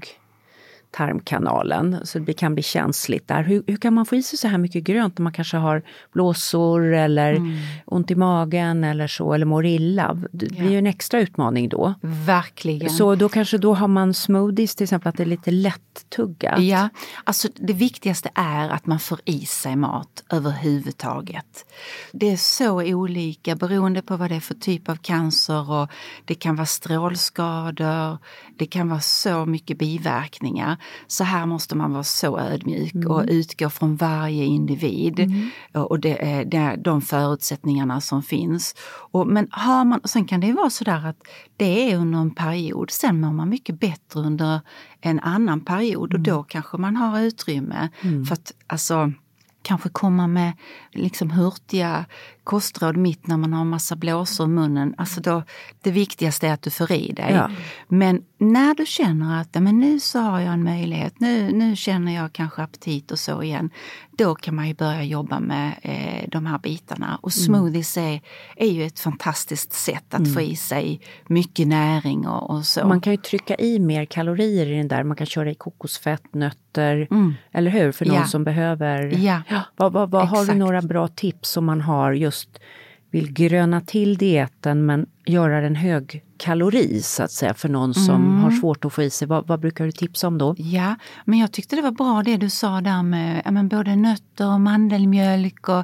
tarmkanalen, så det kan bli känsligt där. Hur kan man få i sig så här mycket grönt när man kanske har blåsor eller ont i magen eller så, eller mår illa? Det blir ju en extra utmaning då. Verkligen. Så då har man smoothies till exempel, att det är lite lätt-tuggat. Ja, alltså det viktigaste är att man får i sig mat överhuvudtaget. Det är så olika beroende på vad det är för typ av cancer, och det kan vara strålskador, det kan vara så mycket biverkningar. Så här måste man vara så ödmjuk och utgå från varje individ och det är de förutsättningarna som finns. Men sen kan det ju vara så där att det är under en period, sen mår man mycket bättre under en annan period och då kanske man har utrymme för att kanske komma med liksom hurtiga kostråd mitt när man har en massa blåsor i munnen. Alltså då, det viktigaste är att du får i dig. Ja. Men när du känner att nu så har jag en möjlighet, nu känner jag kanske aptit och så igen, då kan man ju börja jobba med de här bitarna. Och smoothies är ju ett fantastiskt sätt att få i sig mycket näring och så. Man kan ju trycka i mer kalorier i den där, man kan köra i kokosfett, nötter, eller hur? För någon som behöver... Ja. Vad har du några bra tips om man har just vill gröna till dieten men göra den hög kalori så att säga för någon som har svårt att få i sig. Vad brukar du tipsa om då? Ja, men jag tyckte det var bra det du sa där med både nötter och mandelmjölk och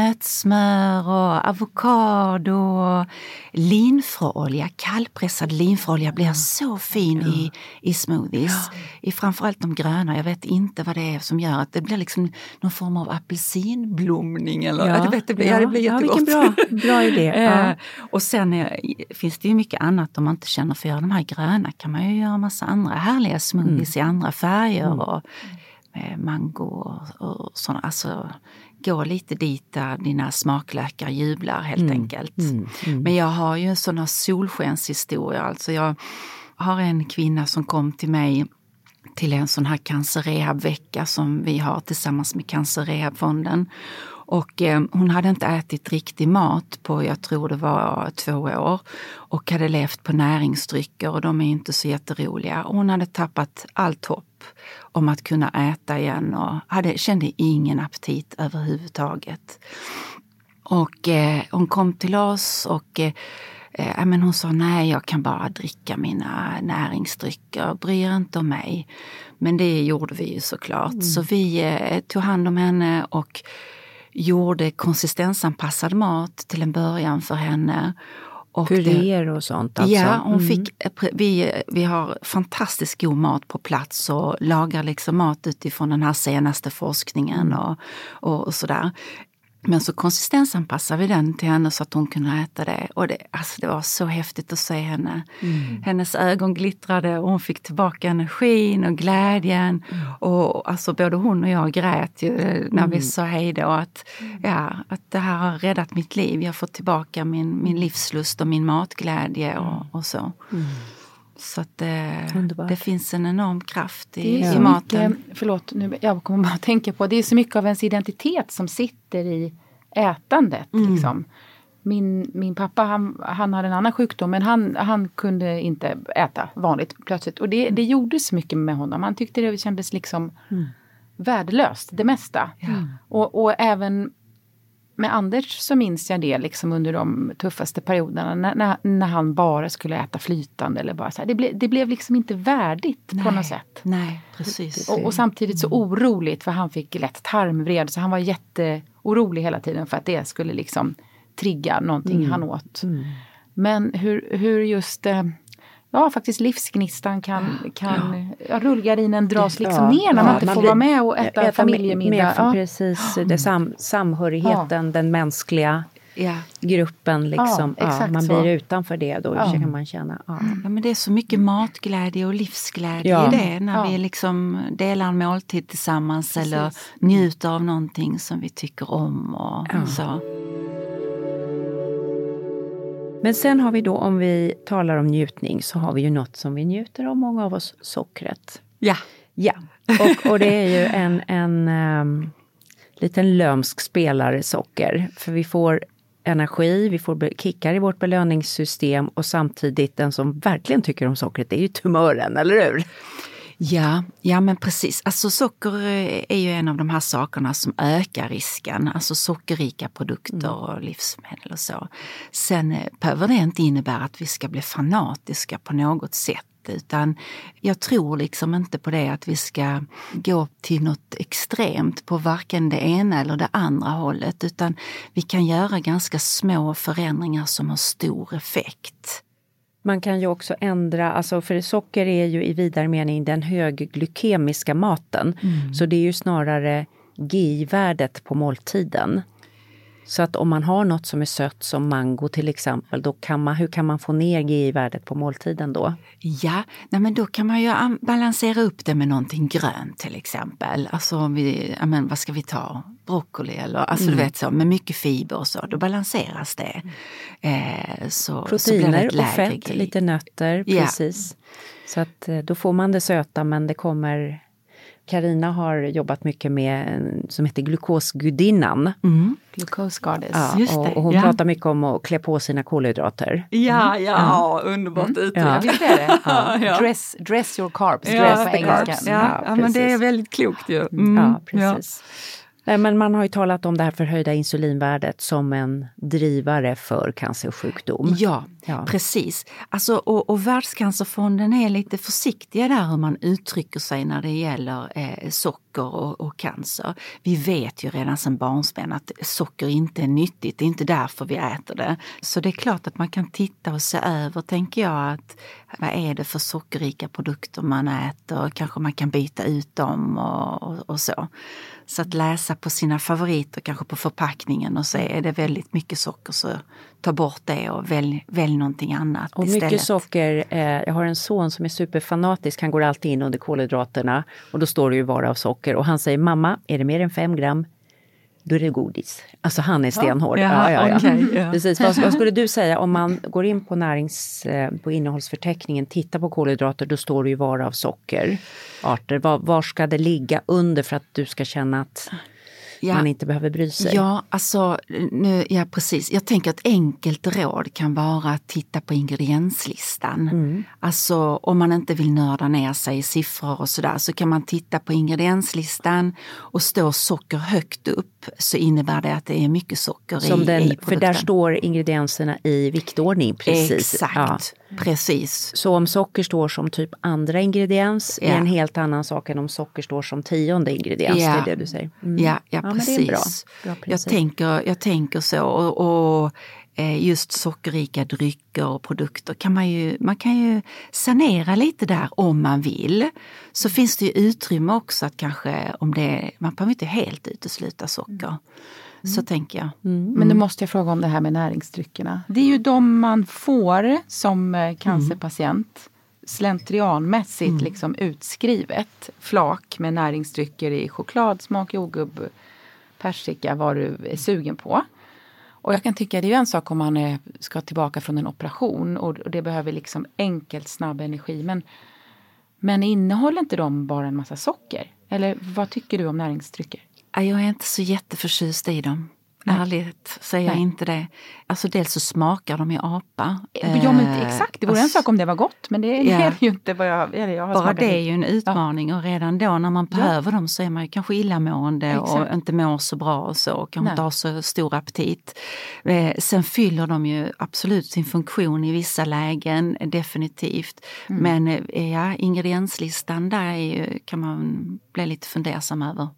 nötsmör och avokado och linfröolja. Kallpressad linfröolja blir så fin i smoothies. I framförallt de gröna. Jag vet inte vad det är som gör att det blir liksom någon form av apelsinblomning eller det blir jättegott. Vilken bra idé. Och sen finns det ju mycket annat om man inte känner för att göra de här gröna. Kan man ju göra massa andra härliga smoothies i andra färger och mango och sådana. Alltså gå lite dit där dina smaklökar jublar helt enkelt. Men jag har ju sådana solskenshistorier. Alltså jag har en kvinna som kom till mig till en sån här cancerrehabvecka som vi har tillsammans med Cancerrehabfonden. Och hon hade inte ätit riktig mat på, jag tror det var 2 år. Och hade levt på näringsdrycker och de är inte så jätteroliga. Och hon hade tappat allt hopp om att kunna äta igen och kände ingen aptit överhuvudtaget. Och hon kom till oss och men hon sa nej, jag kan bara dricka mina näringsdrycker, bryr inte om mig. Men det gjorde vi ju såklart. Så vi tog hand om henne och gjorde konsistensanpassad mat till en början för henne. Puréer och sånt alltså? Ja, hon fick, vi har fantastiskt god mat på plats och lagar liksom mat utifrån den här senaste forskningen och sådär. Men så konsistensanpassade vi den till henne så att hon kunde äta det. Och det var så häftigt att se henne. Hennes ögon glittrade och hon fick tillbaka energin och glädjen. Och alltså både hon och jag grät ju när vi sa hej då. Att det här har räddat mitt liv. Jag har fått tillbaka min livslust och min matglädje och så. Så att det finns en enorm kraft i maten. Mycket, jag kommer bara att tänka på, det är så mycket av ens identitet som sitter i ätandet. Liksom. Min pappa, han hade en annan sjukdom, men han kunde inte äta vanligt plötsligt. Och det gjorde så mycket med honom. Han tyckte det kändes liksom värdelöst, det mesta. Och även med Anders så minns jag det liksom under de tuffaste perioderna när han bara skulle äta flytande eller bara så här. Det blev liksom inte värdigt på något sätt. Nej, precis. Och samtidigt så oroligt, för han fick lätt tarmvred, så han var jätteorolig hela tiden för att det skulle liksom trigga någonting han åt. Men hur just faktiskt livsgnistan kan rullgardinen dras liksom ner när man inte får vara med och äta familjemiddag. Precis, det samhörigheten, den mänskliga gruppen liksom. Man blir utanför det då, kan man känna. Ja, men det är så mycket matglädje och livsglädje i det när vi liksom delar en måltid tillsammans eller njuter av någonting som vi tycker om och så. Men sen har vi då, om vi talar om njutning, så har vi ju något som vi njuter av, många av oss, sockret. Ja. Och det är ju en liten lömsk spelare socker. För vi får energi, vi får kickar i vårt belöningssystem och samtidigt den som verkligen tycker om sockret är ju tumören, eller hur? Ja men precis. Alltså socker är ju en av de här sakerna som ökar risken. Alltså sockerrika produkter och livsmedel och så. Sen behöver det inte innebära att vi ska bli fanatiska på något sätt. Utan jag tror liksom inte på det att vi ska gå till något extremt på varken det ena eller det andra hållet. Utan vi kan göra ganska små förändringar som har stor effekt. Man kan ju också ändra, alltså för socker är ju i vidare mening den högglykemiska maten. Så det är ju snarare GI-värdet på måltiden. Så att om man har något som är sött som mango till exempel, då hur kan man få ner GI-värdet på måltiden då? Ja, men då kan man ju balansera upp det med någonting grönt till exempel. Alltså vad ska vi ta? Broccoli eller du vet så, med mycket fiber och så, då balanseras det. Proteiner så och fett, lite nötter, precis. Så att då får man det söta, men det kommer... Carina har jobbat mycket med som heter glukosgudinnan. Glucose goddess. Ja, just det. Och hon pratar mycket om att klä på sina kolhydrater. Ja, underbart uttryck. Ja, visst är det? Dress your carbs, dress på engelskan. Ja, men det är väldigt klokt ju. Ja, precis. Nej, men man har ju talat om det här förhöjda insulinvärdet som en drivare för cancersjukdom. Ja. Precis. Alltså, och Världscancerfonden är lite försiktiga där hur man uttrycker sig när det gäller socker och cancer. Vi vet ju redan sedan barnsben att socker inte är nyttigt, det är inte därför vi äter det. Så det är klart att man kan titta och se över, tänker jag, att vad är det för sockerrika produkter man äter, kanske man kan byta ut dem och så. Så att läsa på sina favoriter, kanske på förpackningen, och se är det väldigt mycket socker så ta bort det och välj någonting annat och istället. Mycket socker, jag har en son som är superfanatisk, han går alltid in under kolhydraterna och då står det ju bara av socker och han säger, mamma, är det mer än 5 gram? Då är det godis. Alltså han är stenhård. Ja. Okay, Precis. Vad skulle du säga om man går in på innehållsförteckningen, tittar på kolhydrater, då står det ju vara av sockerarter. Var ska det ligga under för att du ska känna att man inte behöver bry sig? Ja, alltså, precis. Jag tänker att enkelt råd kan vara att titta på ingredienslistan. Alltså om man inte vill nörda ner sig i siffror och sådär, så kan man titta på ingredienslistan och står socker högt upp, så innebär det att det är mycket socker i produkten. För där står ingredienserna i viktordning, precis. Exakt, precis. Så om socker står som typ andra ingrediens är en helt annan sak än om socker står som 10:e ingrediens, det är det du säger. Ja, precis. Men det är bra. Jag tänker så, och just sockerrika drycker och produkter man kan ju sanera lite där om man vill. Så finns det ju utrymme också att kanske, man behöver inte helt utesluta socker. Så tänker jag. Men nu måste jag fråga om det här med näringsdryckerna. Det är ju de man får som cancerpatient slentrianmässigt liksom utskrivet. Flak med näringsdrycker i chokladsmak, jordgubb, persika, vad du är sugen på. Och jag kan tycka det är ju en sak om man ska tillbaka från en operation och det behöver liksom enkelt, snabb energi. Men innehåller inte de bara en massa socker? Eller vad tycker du om näringsdrycker? Jag är inte så jätteförtjust i dem. Ärligt säger jag inte det. Alltså dels så smakar de ju apa. Ja men exakt, det vore en sak om det var gott. Men det är ju inte vad jag har bara smakat. det är ju en utmaning och redan då när man behöver dem så är man ju kanske illamående och inte mår så bra och så. Och kanske inte har så stor aptit. Sen fyller de ju absolut sin funktion i vissa lägen, definitivt. Men ingredienslistan där kan man bli lite fundersam över.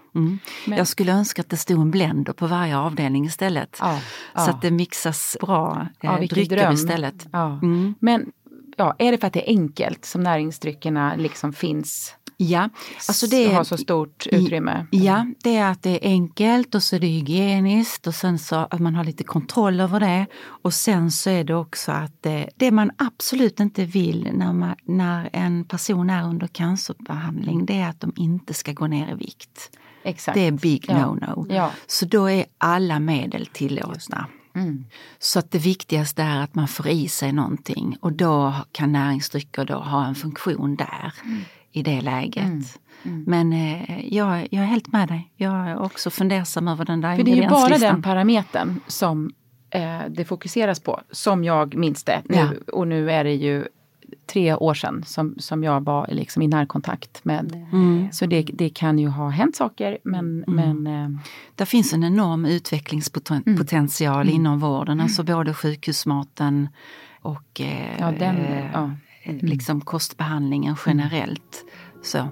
Jag skulle önska att det stod en blender på varje avdelning istället. Så att det mixas bra drycker istället. Men är det för att det är enkelt som näringsdryckerna liksom finns? Ja, alltså det har så stort utrymme. Ja, det är att det är enkelt och så är det hygieniskt och sen så att man har lite kontroll över det. Och sen så är det också att det man absolut inte vill när en person är under cancerbehandling, det är att de inte ska gå ner i vikt. Exakt. Det är big no-no. Ja. Så då är alla medel tillåtna. Så att det viktigaste är att man får i sig någonting och då kan näringsdrycker då ha en funktion där i det läget. Men jag är helt med dig. Jag är också fundersam över den där för det är ju ingredienslistan. bara den parametern som det fokuseras på, som jag minns det nu. Och nu är det ju 3 år sedan som jag var liksom i närkontakt med. Så det kan ju ha hänt saker, men där finns en enorm utvecklingspotential inom vården, alltså både sjukhusmaten och liksom kostbehandlingen generellt. Så.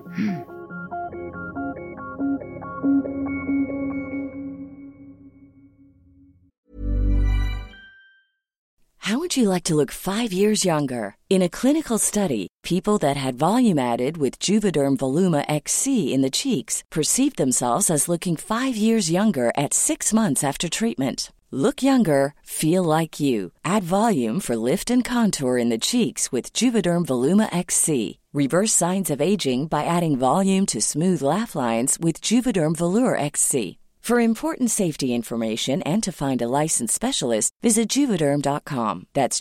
How would you like to look 5 years younger? In a clinical study, people that had volume added with Juvederm Voluma XC in the cheeks perceived themselves as looking 5 years younger at 6 months after treatment. Look younger, feel like you. Add volume for lift and contour in the cheeks with Juvederm Voluma XC. Reverse signs of aging by adding volume to smooth laugh lines with Juvederm Volure XC. For important safety information and to find a licensed specialist, visit Juvederm.com. That's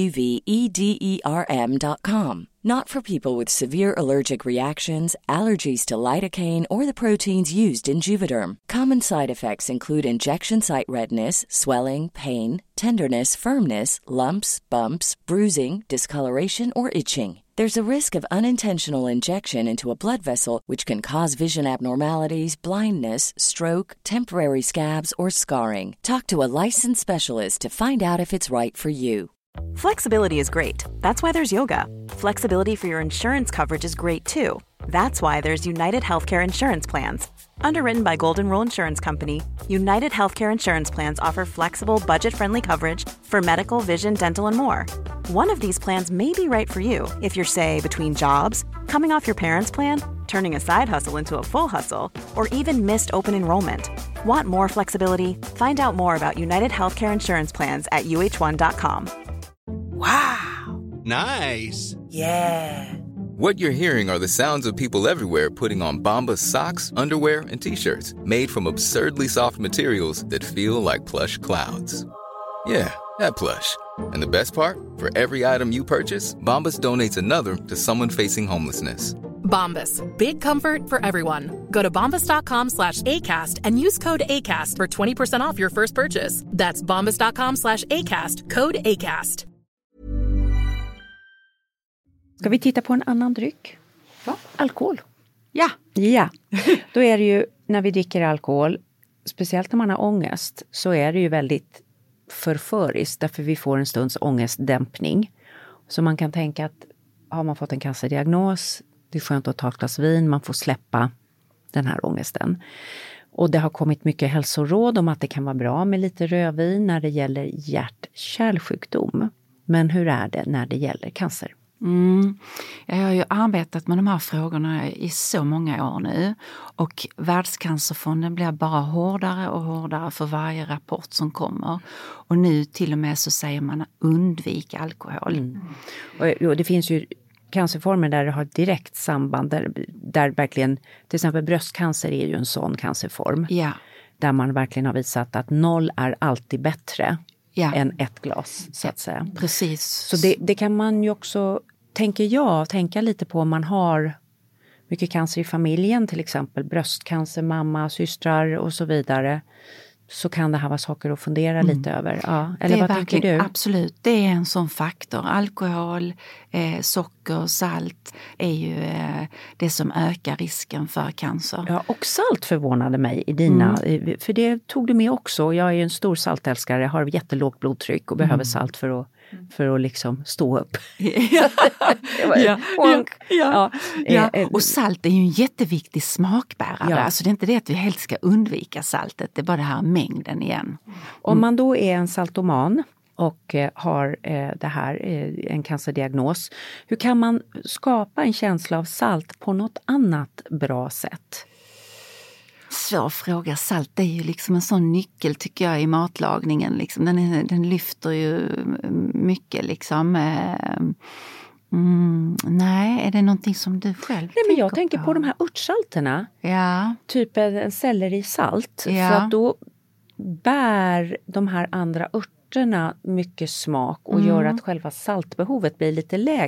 JUVEDERM.com. Not for people with severe allergic reactions, allergies to lidocaine, or the proteins used in Juvederm. Common side effects include injection site redness, swelling, pain, tenderness, firmness, lumps, bumps, bruising, discoloration, or itching. There's a risk of unintentional injection into a blood vessel, which can cause vision abnormalities, blindness, stroke, temporary scabs, or scarring. Talk to a licensed specialist to find out if it's right for you. Flexibility is great. That's why there's yoga. Flexibility for your insurance coverage is great too. That's why there's United Healthcare Insurance Plans. Underwritten by Golden Rule Insurance Company, United Healthcare Insurance Plans offer flexible, budget-friendly coverage for medical, vision, dental, and more. One of these plans may be right for you if you're, say, between jobs, coming off your parents' plan, turning a side hustle into a full hustle, or even missed open enrollment. Want more flexibility? Find out more about United Healthcare Insurance Plans at uh1.com. Wow! Nice! Yeah! What you're hearing are the sounds of people everywhere putting on Bombas socks, underwear, and T-shirts made from absurdly soft materials that feel like plush clouds. Yeah, that plush. And the best part? For every item you purchase, Bombas donates another to someone facing homelessness. Bombas. Big comfort for everyone. Go to bombas.com/ACAST and use code ACAST for 20% off your first purchase. That's bombas.com/ACAST. Code ACAST. Ska vi titta på en annan dryck? Va? Alkohol. Ja. Då är det ju, när vi dricker alkohol, speciellt när man har ångest, så är det ju väldigt förföriskt, därför vi får en stunds ångestdämpning. Så man kan tänka att har man fått en cancerdiagnos, det är skönt att ta ett glas vin, man får släppa den här ångesten. Och det har kommit mycket hälsoråd om att det kan vara bra med lite rödvin när det gäller hjärt-kärlsjukdom. Men hur är det när det gäller cancer? Jag har ju arbetat med de här frågorna i så många år nu, och Världscancerfonden blir bara hårdare och hårdare för varje rapport som kommer, och nu till och med så säger man undvik alkohol. Och det finns ju cancerformer där det har ett direkt samband, där verkligen, till exempel bröstcancer är ju en sån cancerform, där man verkligen har visat att 0 är alltid bättre än 1 glas, så att säga. Precis. Så det kan man ju också, tänka lite på om man har mycket cancer i familjen, till exempel bröstcancer, mamma, systrar och så vidare. Så kan det här vara saker att fundera lite över. Ja, eller vad tänker du? Absolut, det är en sån faktor. Alkohol, socker, salt är ju det som ökar risken för cancer. Ja, och salt förvånade mig i dina, för det tog du med också. Jag är ju en stor saltälskare, har jättelågt blodtryck och behöver salt för att liksom stå upp. Och salt är ju en jätteviktig smakbärare. Alltså det är inte det att vi helt ska undvika saltet, det är bara det här mängden igen. Om man då är en saltoman och har det här, en cancerdiagnos, hur kan man skapa en känsla av salt på något annat bra sätt? Svår fråga. Salt är ju liksom en sån nyckel, tycker jag, i matlagningen. Liksom. Den lyfter ju mycket liksom. Nej, är det någonting som du själv tänker på? Men jag tänker på de här örtsalterna. Ja. Typ en sellerisalt. För att då bär de här andra örterna mycket smak och gör att själva saltbehovet blir lite lägre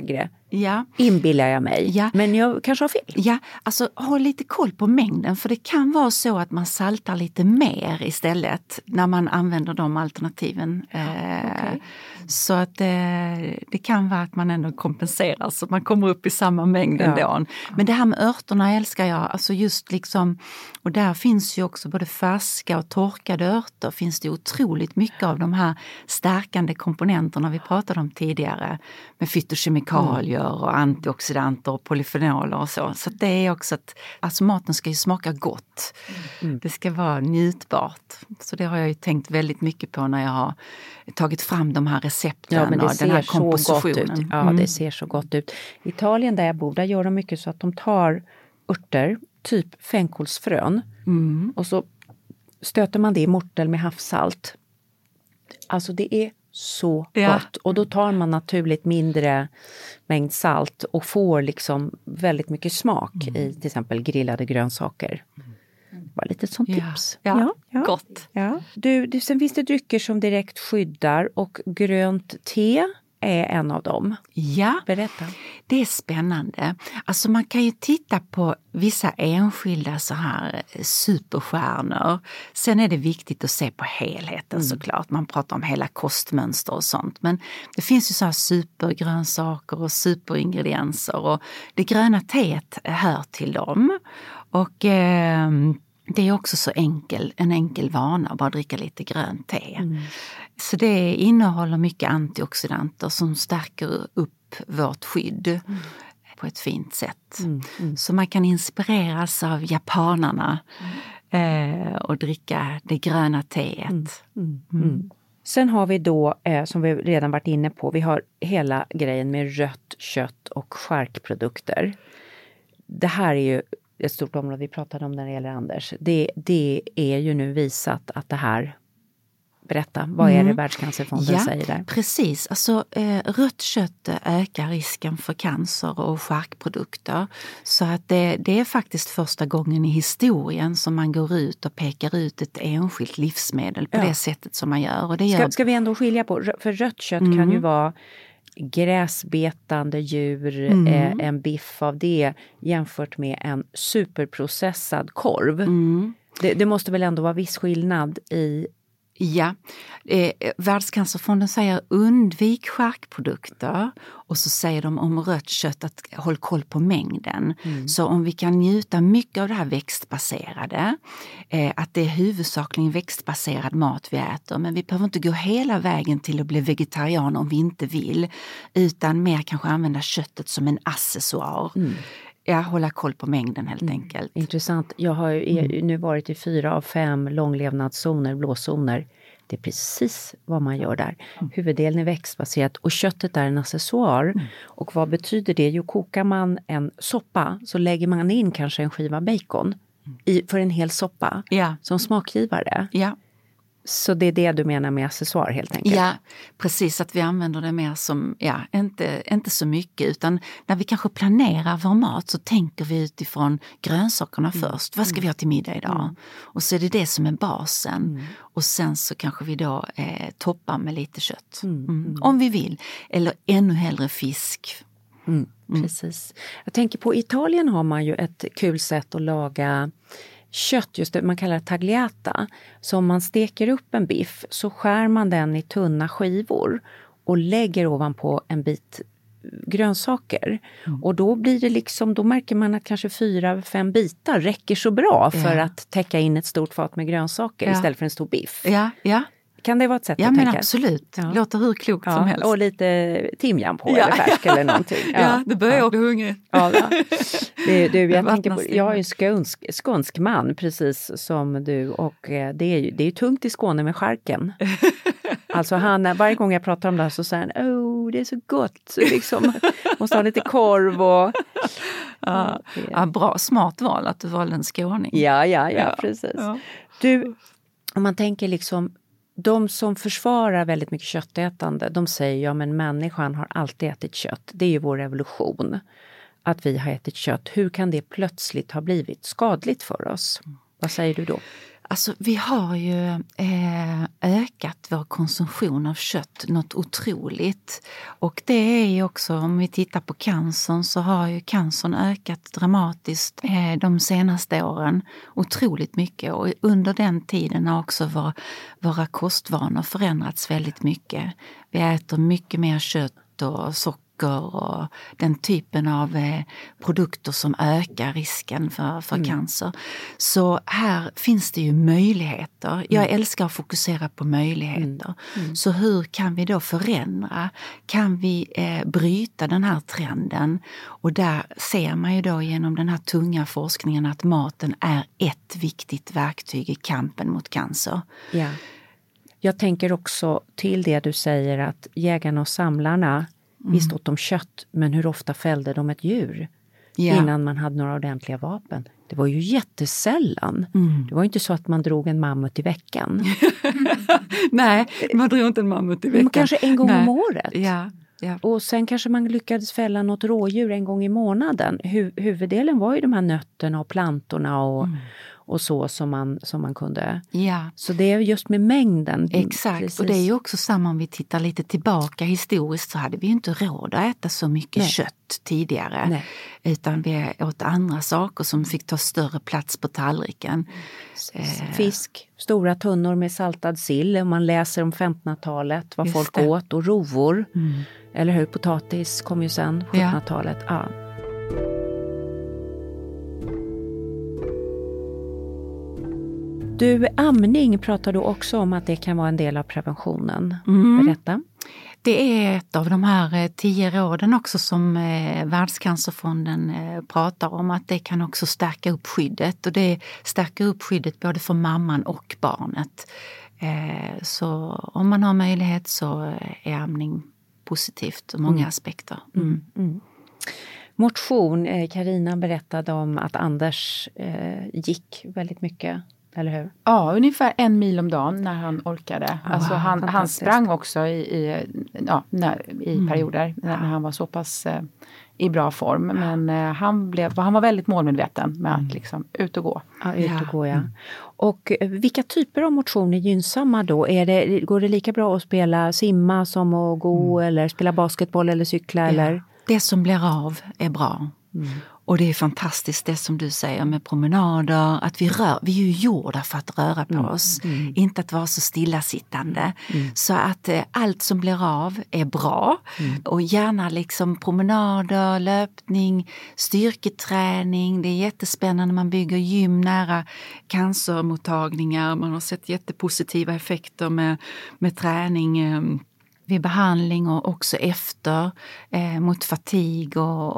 Ja. Inbillar jag mig. Ja. Men jag kanske har fel. Ja, alltså ha lite koll på mängden, för det kan vara så att man saltar lite mer istället när man använder de alternativen. Okay. Så att det kan vara att man ändå kompenserar så att man kommer upp i samma mängd ändå. Men det här med örterna älskar jag, alltså just liksom, och där finns ju också både färska och torkade örter, finns det otroligt mycket av de här stärkande komponenterna vi pratade om tidigare, med fytokemikalier och antioxidanter och polyfenoler och så. Så det är också att alltså maten ska ju smaka gott. Det ska vara njutbart. Så det har jag ju tänkt väldigt mycket på när jag har tagit fram de här recepten och den här kompositionen. Ja, det ser så gott ut. I Italien där jag bor, där gör de mycket så att de tar örter, typ fänkålsfrön, och så stöter man det i mortel med havssalt. Alltså det är så gott. Och då tar man naturligt mindre mängd salt och får liksom väldigt mycket smak i till exempel grillade grönsaker. Bara lite sånt tips. Ja, gott. Ja. Sen finns det drycker som direkt skyddar och grönt te är en av dem. Ja, berätta. Det är spännande. Alltså man kan ju titta på vissa enskilda så här superstjärnor. Sen är det viktigt att se på helheten såklart. Man pratar om hela kostmönster och sånt. Men det finns ju så här supergrönsaker och superingredienser. Och det gröna teet hör till dem. Och det är också så en enkel vana att bara dricka lite grönt te. Så det innehåller mycket antioxidanter som stärker upp vårt skydd på ett fint sätt. Så man kan inspireras av japanerna och dricka det gröna teet. Sen har vi då, som vi redan varit inne på, vi har hela grejen med rött kött och charkprodukter. Det här är ju ett stort område vi pratade om när det gäller Anders. Det är ju nu visat att det här, berätta, vad är det Världscancerfonden säger där? Precis, alltså rött kött ökar risken för cancer och charkprodukter. Så att det är faktiskt första gången i historien som man går ut och pekar ut ett enskilt livsmedel på det sättet som man gör. Och det ska vi ändå skilja på, för rött kött kan ju vara gräsbetande djur, en biff av det jämfört med en superprocessad korv. Det måste väl ändå vara viss skillnad i... Ja, Världscancerfonden säger undvik charkprodukter och så säger de om rött kött att håll koll på mängden. Så om vi kan njuta mycket av det här växtbaserade, att det är huvudsakligen växtbaserad mat vi äter, men vi behöver inte gå hela vägen till att bli vegetarian om vi inte vill, utan mer kanske använda köttet som en accessoar. Hålla koll på mängden helt enkelt. Intressant. Jag har ju nu varit i 4 av 5 långlevnadszoner, blåzoner. Det är precis vad man gör där. Huvuddelen är växtbaserat och köttet är en accessoar. Och vad betyder det? Jo, kokar man en soppa så lägger man in kanske en skiva bacon för en hel soppa som smakgivare. Ja. Så det är det du menar med accessoar helt enkelt? Ja, precis, att vi använder det mer som, inte så mycket, utan när vi kanske planerar vår mat så tänker vi utifrån grönsakerna först. Vad ska vi ha till middag idag? Och så är det som är basen. Och sen så kanske vi då toppar med lite kött. Om vi vill. Eller ännu hellre fisk. Precis. Jag tänker på Italien har man ju ett kul sätt att laga kött, just det man kallar tagliata. Så om man steker upp en biff så skär man den i tunna skivor och lägger ovanpå en bit grönsaker. Och då blir det liksom, då märker man att kanske 4-5 bitar räcker så bra för att täcka in ett stort fat med grönsaker istället för en stor biff. Ja. Kan det vara ett sätt att tänka? tänka? Ja, men absolut. Det låter hur klokt som helst. Och lite timjan på eller färsk eller någonting. Det börjar bli hungrig. Jag tänker på, jag är ju skånsk man precis som du och det är ju tungt i Skåne med charken. Alltså varje gång jag pratar om det här så säger han, det är så gott, så liksom måste ha lite korv och... Bra, smart val att du valde en skåning. Ja, precis. Ja. Du, om man tänker liksom, de som försvarar väldigt mycket köttätande, de säger men människan har alltid ätit kött. Det är ju vår evolution att vi har ätit kött. Hur kan det plötsligt ha blivit skadligt för oss? Vad säger du då? Alltså vi har ju ökat vår konsumtion av kött något otroligt. Och det är ju också, om vi tittar på cancern, så har ju cancern ökat dramatiskt de senaste åren. Otroligt mycket. Och under den tiden har också våra kostvanor förändrats väldigt mycket. Vi äter mycket mer kött och socker och den typen av produkter som ökar risken för cancer. Så här finns det ju möjligheter. Jag älskar att fokusera på möjligheter. Så hur kan vi då förändra? Kan vi bryta den här trenden? Och där ser man ju då genom den här tunga forskningen att maten är ett viktigt verktyg i kampen mot cancer. Ja. Jag tänker också till det du säger att jägarna och samlarna visst åt de kött, men hur ofta fällde de ett djur innan man hade några ordentliga vapen? Det var ju jättesällan. Det var ju inte så att man drog en mammut i veckan. Nej, man drog inte en mammut i veckan. Men kanske en gång om året. Ja. Och sen kanske man lyckades fälla något rådjur en gång i månaden. Huvuddelen var ju de här nötterna och plantorna och så som man kunde. Ja. Så det är just med mängden. Exakt, precis. Och det är ju också samma om vi tittar lite tillbaka historiskt, så hade vi ju inte råd att äta så mycket kött tidigare. Nej. Utan vi åt andra saker som fick ta större plats på tallriken. Fisk, stora tunnor med saltad sill. Om man läser om 1500-talet vad folk åt, och rovor. Eller hur, potatis kom ju sen, 1700-talet. Ja. Du, amning pratar du också om att det kan vara en del av preventionen. Berätta. Det är ett av de här 10 råden också som Världscancerfonden pratar om, att det kan också stärka upp skyddet. Och det stärker upp skyddet både för mamman och barnet. Så om man har möjlighet så är amning positivt ur många aspekter. Motion, Carina berättade om att Anders gick väldigt mycket. Eller hur? Ja, ungefär 1 mil om dagen när han orkade. Alltså han sprang också i perioder när han var så pass i bra form. Men han var väldigt målmedveten med att liksom ut och gå. Ja, ut och gå, ja. Och vilka typer av motion är gynnsamma då? Går det lika bra att simma som att gå eller spela basketboll eller cykla? Eller? Det som blir av är bra. Och det är fantastiskt det som du säger med promenader, att vi är ju gjorda för att röra på oss, inte att vara så stillasittande. Så att allt som blir av är bra, och gärna liksom promenader, löpning, styrketräning. Det är jättespännande, man bygger gym nära cancermottagningar, man har sett jättepositiva effekter med träning vid behandling och också efter mot fatig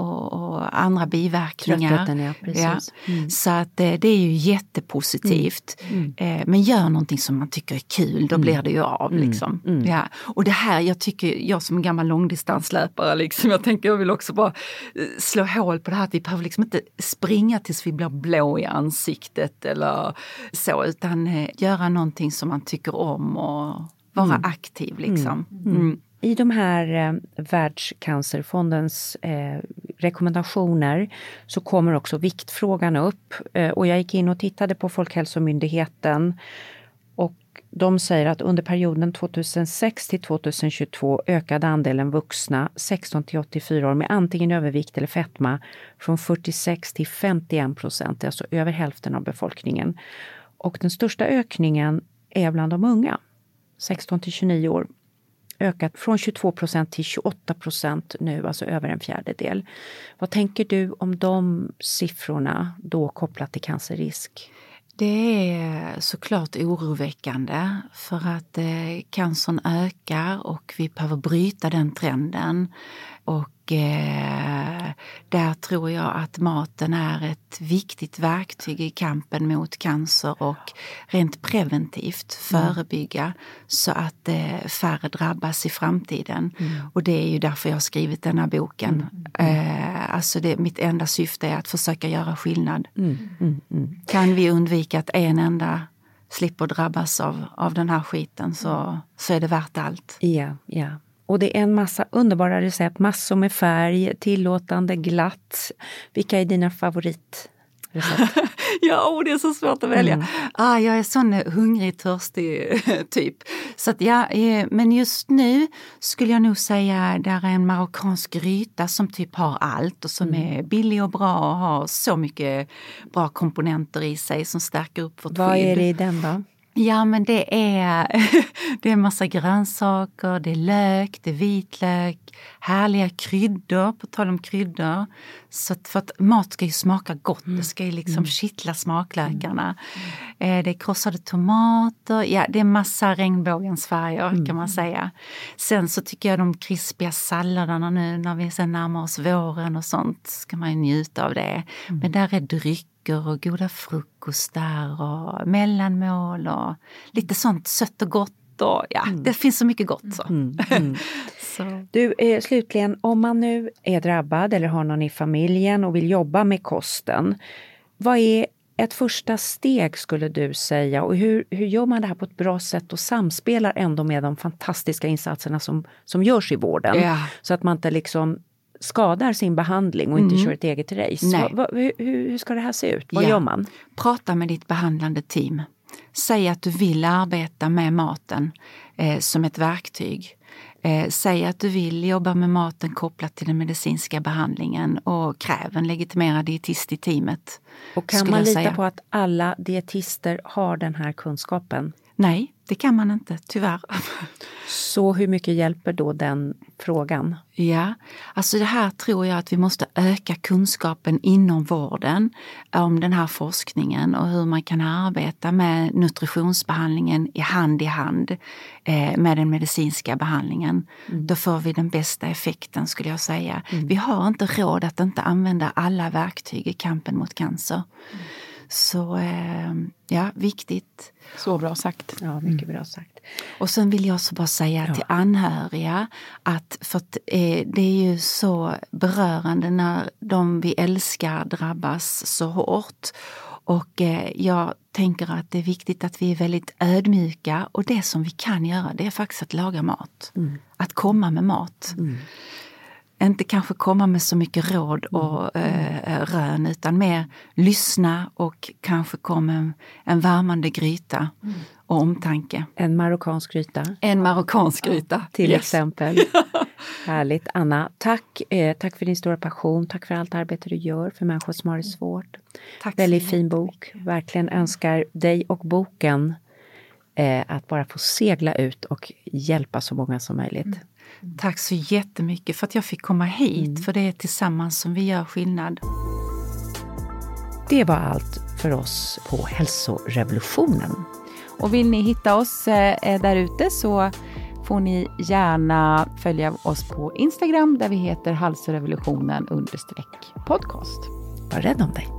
och andra biverkningar. Ja, precis. Så att det är ju jättepositivt. Men gör någonting som man tycker är kul, då blir det ju av liksom. Ja. Och det här, jag som en gammal långdistanslöpare liksom, jag vill också bara slå hål på det här att vi behöver liksom inte springa tills vi blir blå i ansiktet eller så, utan göra någonting som man tycker om och vara aktiv liksom. I de här Världscancerfondens rekommendationer så kommer också viktfrågan upp. Och jag gick in och tittade på Folkhälsomyndigheten, och de säger att under perioden 2006 till 2022 ökade andelen vuxna 16 till 84 år med antingen övervikt eller fetma från 46 till 51%, alltså över hälften av befolkningen. Och den största ökningen är bland de unga. 16 till 29 år, ökat från 22% till 28% nu, alltså över en fjärdedel. Vad tänker du om de siffrorna då kopplat till cancerrisk? Det är såklart oroväckande, för att cancern ökar och vi behöver bryta den trenden. Och där tror jag att maten är ett viktigt verktyg i kampen mot cancer och rent preventivt förebygga så att färre drabbas i framtiden. Och det är ju därför jag har skrivit den här boken. Alltså mitt enda syfte är att försöka göra skillnad. Kan vi undvika att en enda slipper drabbas av den här skiten, så är det värt allt. Ja. Och det är en massa underbara recept, massor med färg, tillåtande, glatt. Vilka är dina favorit? recept? Ja, det är så svårt att välja. Jag är sån hungrig, törstig typ. Så att men just nu skulle jag nog säga där är en marockansk gryta som typ har allt och som är billig och bra och har så mycket bra komponenter i sig som stärker upp vårt skydd. Vad är det i den då? Ja, men det är massa grönsaker, det är lök, det är vitlök, härliga kryddor, på tal om kryddor. Så för att mat ska ju smaka gott, det ska ju liksom kittla smaklökarna. Det är krossade tomater, ja det är massa regnbågens färger kan man säga. Sen så tycker jag de krispiga salladerna nu när vi sen närmar oss våren och sånt ska man ju njuta av det. Men där är dryck och goda frukostar och mellanmål och lite sånt sött och gott och det finns så mycket gott så. Så. Du, slutligen, om man nu är drabbad eller har någon i familjen och vill jobba med kosten, vad är ett första steg skulle du säga och hur gör man det här på ett bra sätt och samspelar ändå med de fantastiska insatserna som görs i vården så att man inte liksom skadar sin behandling och inte kör ett eget race. Hur ska det här se ut? Vad gör man? Prata med ditt behandlande team. Säg att du vill arbeta med maten som ett verktyg. Säg att du vill jobba med maten kopplat till den medicinska behandlingen och kräv en legitimerad dietist i teamet. Och kan man lita på att alla dietister har den här kunskapen? Nej, det kan man inte, tyvärr. Så hur mycket hjälper då den frågan? Ja, alltså det här tror jag att vi måste öka kunskapen inom vården om den här forskningen och hur man kan arbeta med nutritionsbehandlingen i hand med den medicinska behandlingen. Då får vi den bästa effekten skulle jag säga. Vi har inte råd att inte använda alla verktyg i kampen mot cancer. Så viktigt. Så bra sagt. Ja, mycket bra sagt. Och sen vill jag så bara säga till anhöriga att det är ju så berörande när de vi älskar drabbas så hårt. Och jag tänker att det är viktigt att vi är väldigt ödmjuka och det som vi kan göra det är faktiskt att laga mat. Att komma med mat. Inte kanske komma med så mycket råd och rön utan mer lyssna och kanske komma en värmande gryta och omtanke. En marockansk gryta. En marockansk gryta. Till exempel. Härligt. Anna, tack för din stora passion. Tack för allt arbete du gör för människor som har det svårt. Tack. Väldigt fin bok. Verkligen önskar dig och boken att bara få segla ut och hjälpa så många som möjligt. Tack så jättemycket för att jag fick komma hit. För det är tillsammans som vi gör skillnad. Det var allt för oss på Hälsorevolutionen. Och vill ni hitta oss där ute så får ni gärna följa oss på Instagram där vi heter Hälsorevolutionen_podcast. Var rädd om dig.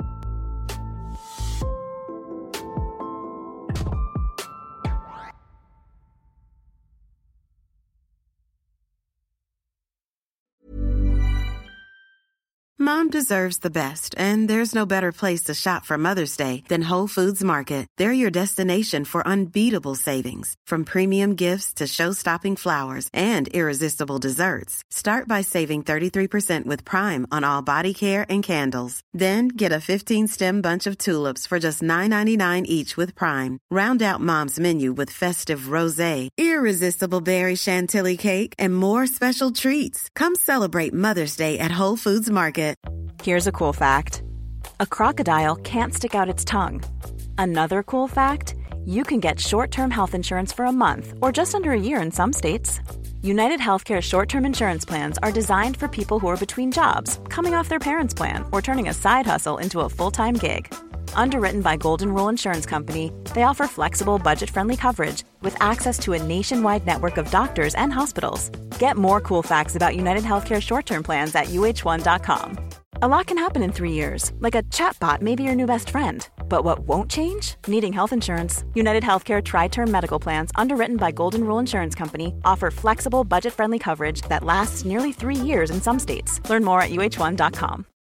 Mom deserves the best, and there's no better place to shop for Mother's Day than Whole Foods Market. They're your destination for unbeatable savings, from premium gifts to show-stopping flowers and irresistible desserts. Start by saving 33% with Prime on all body care and candles. Then get a 15-stem bunch of tulips for just $9.99 each with Prime. Round out Mom's menu with festive rosé, irresistible berry chantilly cake, and more special treats. Come celebrate Mother's Day at Whole Foods Market. Here's a cool fact. A crocodile can't stick out its tongue. Another cool fact, you can get short-term health insurance for a month or just under a year in some states. United Healthcare short-term insurance plans are designed for people who are between jobs, coming off their parents' plan, or turning a side hustle into a full-time gig. Underwritten by Golden Rule Insurance Company, they offer flexible, budget-friendly coverage with access to a nationwide network of doctors and hospitals. Get more cool facts about United Healthcare short-term plans at uh1.com. A lot can happen in 3 years, like a chatbot may be your new best friend. But what won't change? Needing health insurance. United Healthcare Tri-Term Medical Plans, underwritten by Golden Rule Insurance Company, offer flexible, budget-friendly coverage that lasts nearly 3 years in some states. Learn more at uh1.com.